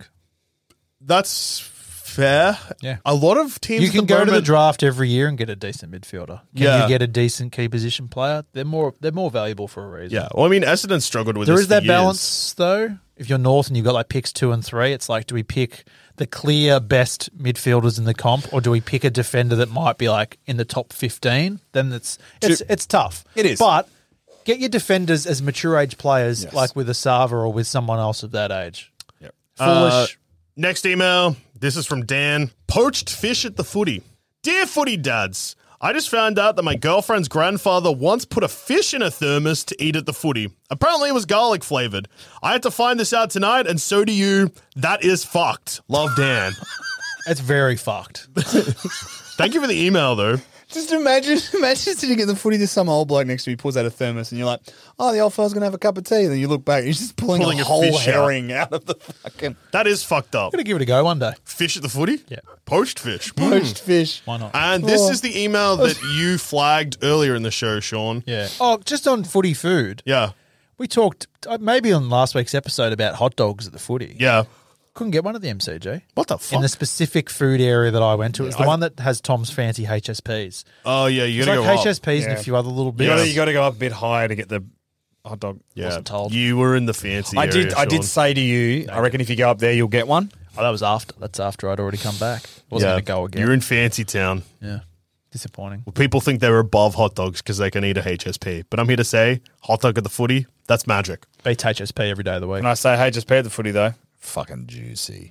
That's fair. Yeah. A lot of teams You at can the go to the moment- draft every year and get a decent midfielder. Can Yeah. you get a decent key position player? They're more they're more valuable for a reason. Yeah. Well, I mean, Essendon struggled with There this is that for years. balance though. If you're North and you've got like picks two and three, it's like, do we pick the clear best midfielders in the comp, or do we pick a defender that might be like in the top fifteen? Then it's it's it's tough. It is. But get your defenders as mature age players, Yes. like with a Sava or with someone else of that age. Yep. Foolish. Uh, next email. This is from Dan. Poached fish at the footy. Dear footy dads, I just found out that my girlfriend's grandfather once put a fish in a thermos to eat at the footy. Apparently it was garlic flavored. I had to find this out tonight, and so do you. That is fucked. Love, Dan. It's very fucked. Thank you for the email, though. Just imagine, imagine sitting at the footy. There's some old bloke next to you, pulls out a thermos, and you're like, "Oh, the old fella's gonna have a cup of tea." And then you look back, he's just pulling, Pulling a a whole fish out. herring out. of the fucking That is fucked up. I'm gonna give it a go one day. Fish at the footy? Yeah. Poached fish. poached fish. Why not? And this Oh. is the email that you flagged earlier in the show, Sean. Yeah. Oh, just on footy food. Yeah. We talked uh, maybe on last week's episode about hot dogs at the footy. Yeah. Couldn't get one at the M C G. What the fuck? In the specific food area that I went to. It was the I- one that has Tom's fancy H S Ps. Oh, yeah. You It's gotta like go up. H S Ps and Yeah. a few other little You bits. gotta, you gotta go up a bit higher to get the hot dog. Yeah. Wasn't told. You were in the fancy I area, did. I Sean. did say to you, I reckon if you go up there, you'll get one. Oh, that was after. That's after I'd already come back. Wasn't going to go again. You're in fancy town. yeah. Disappointing. Well, people think they're above hot dogs because they can eat a H S P. But I'm here to say, hot dog at the footy, that's magic. Beats H S P every day of the week. And I say, hey, just pay the footy though. Fucking juicy.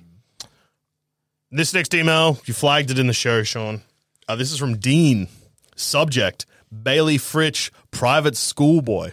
This next email, you flagged it in the show, Sean. Uh, this is from Dean. Subject, Bailey Fritsch, private schoolboy.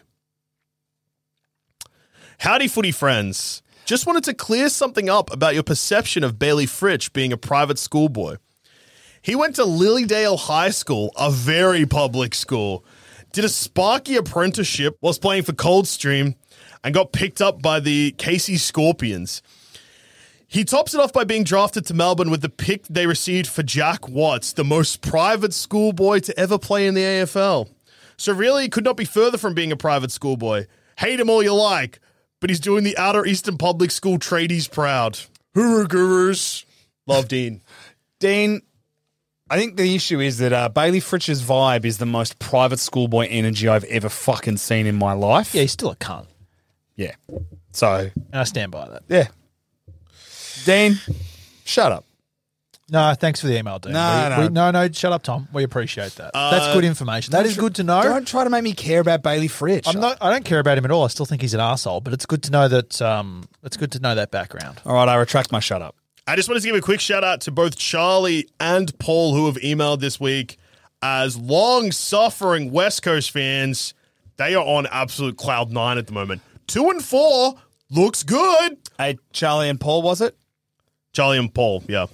Howdy, footy friends. Just wanted to clear something up about your perception of Bailey Fritsch being a private schoolboy. He went to Lilydale High School, a very public school, did a Sparky apprenticeship whilst playing for Coldstream, and got picked up by the Casey Scorpions. He tops it off by being drafted to Melbourne with the pick they received for Jack Watts, the most private schoolboy to ever play in the A F L. So really, he could not be further from being a private schoolboy. Hate him all you like, but he's doing the Outer Eastern Public School tradies proud. Hooroo gurus. Love, Dean. Dean, I think the issue is that uh, Bailey Fritsch's vibe is the most private schoolboy energy I've ever fucking seen in my life. Yeah, he's still a cunt. Yeah. So, And I stand by that. yeah. Dean, shut up. No, thanks for the email, Dean. No, we, no. We, no, no, shut up, Tom. We appreciate that. That's good information. That is good to know. Don't try to make me care about Bailey Fritsch. I'm not. I don't care about him at all. I still think he's an arsehole, but it's good to know that. Um, it's good to know that background. All right, I retract my shut up. I just wanted to give a quick shout out to both Charlie and Paul who have emailed this week. As long-suffering West Coast fans, they are on absolute cloud nine at the moment. Two and four looks good. Hey, Charlie and Paul, was it? Charlie and Paul, yeah.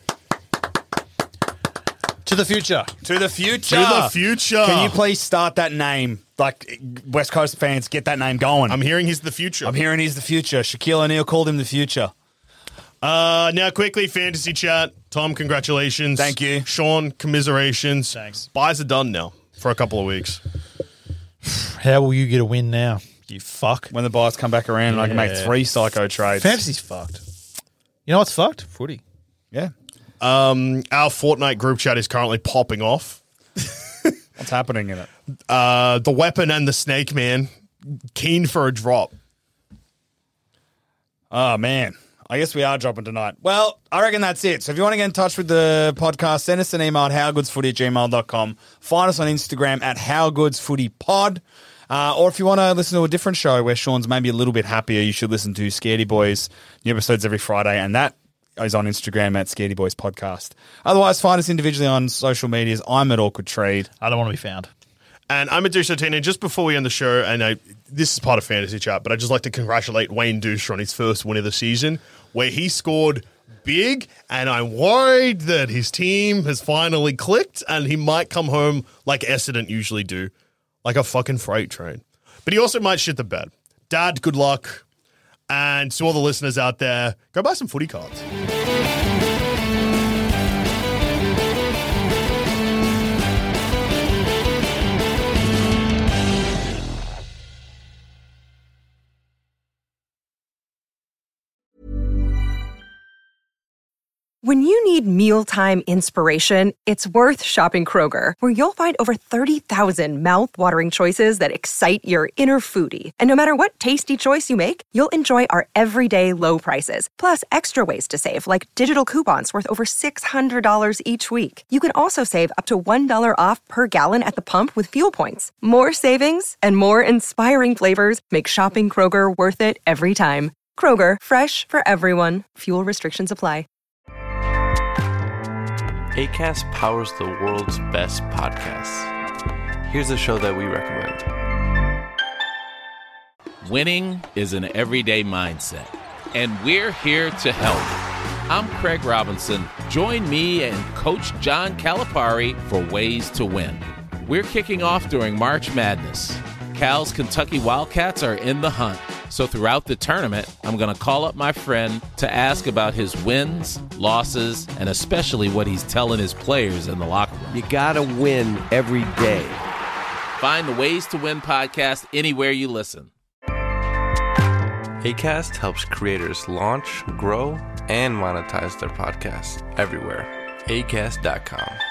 To the future. To the future. To the future. Can you please start that name? Like, West Coast fans, get that name going. I'm hearing he's the future. I'm hearing he's the future. Shaquille O'Neal called him the future. Uh, now, quickly, fantasy chat. Tom, congratulations. Thank you. Sean, commiserations. Thanks. Buys are done now for a couple of weeks. How will you get a win now? You fuck. When the buyers come back around and I can make Yeah. three psycho trades. Fantasy's fucked. You know what's fucked? Footy. Yeah. Um, our Fortnite group chat is currently popping off. What's happening in it? Uh, the Weapon and the Snake Man, keen for a drop. Oh, man. I guess we are dropping tonight. Well, I reckon that's it. So if you want to get in touch with the podcast, send us an email at howgoodsfooty at gmail dot com. Find us on Instagram at howgoodsfootypod. Uh, or if you want to listen to a different show where Sean's maybe a little bit happier, you should listen to Scaredy Boys. New episodes every Friday, and that is on Instagram at Scaredy Boys Podcast. Otherwise, find us individually on social medias. I'm at Awkward Trade. I don't want to be found. And I'm at Douche thirteen, and just before we end the show, and I, this is part of Fantasy Chat, but I'd just like to congratulate Wayne Douche on his first win of the season, where he scored big, and I'm worried that his team has finally clicked, and he might come home like Essendon usually do, like a fucking freight train. But he also might shit the bed. Dad, good luck. And to all the listeners out there, go buy some footy cards. When you need mealtime inspiration, it's worth shopping Kroger, where you'll find over thirty thousand mouthwatering choices that excite your inner foodie. And no matter what tasty choice you make, you'll enjoy our everyday low prices, plus extra ways to save, like digital coupons worth over six hundred dollars each week. You can also save up to one dollar off per gallon at the pump with fuel points. More savings and more inspiring flavors make shopping Kroger worth it every time. Kroger, fresh for everyone. Fuel restrictions apply. Acast powers the world's best podcasts. Here's a show that we recommend. Winning is an everyday mindset, and we're here to help. I'm Craig Robinson. Join me and Coach John Calipari for Ways to Win. We're kicking off during March Madness. Cal's Kentucky Wildcats are in the hunt. So throughout the tournament, I'm going to call up my friend to ask about his wins, losses, and especially what he's telling his players in the locker room. You got to win every day. Find the Ways to Win podcast anywhere you listen. Acast helps creators launch, grow, and monetize their podcasts everywhere. acast dot com.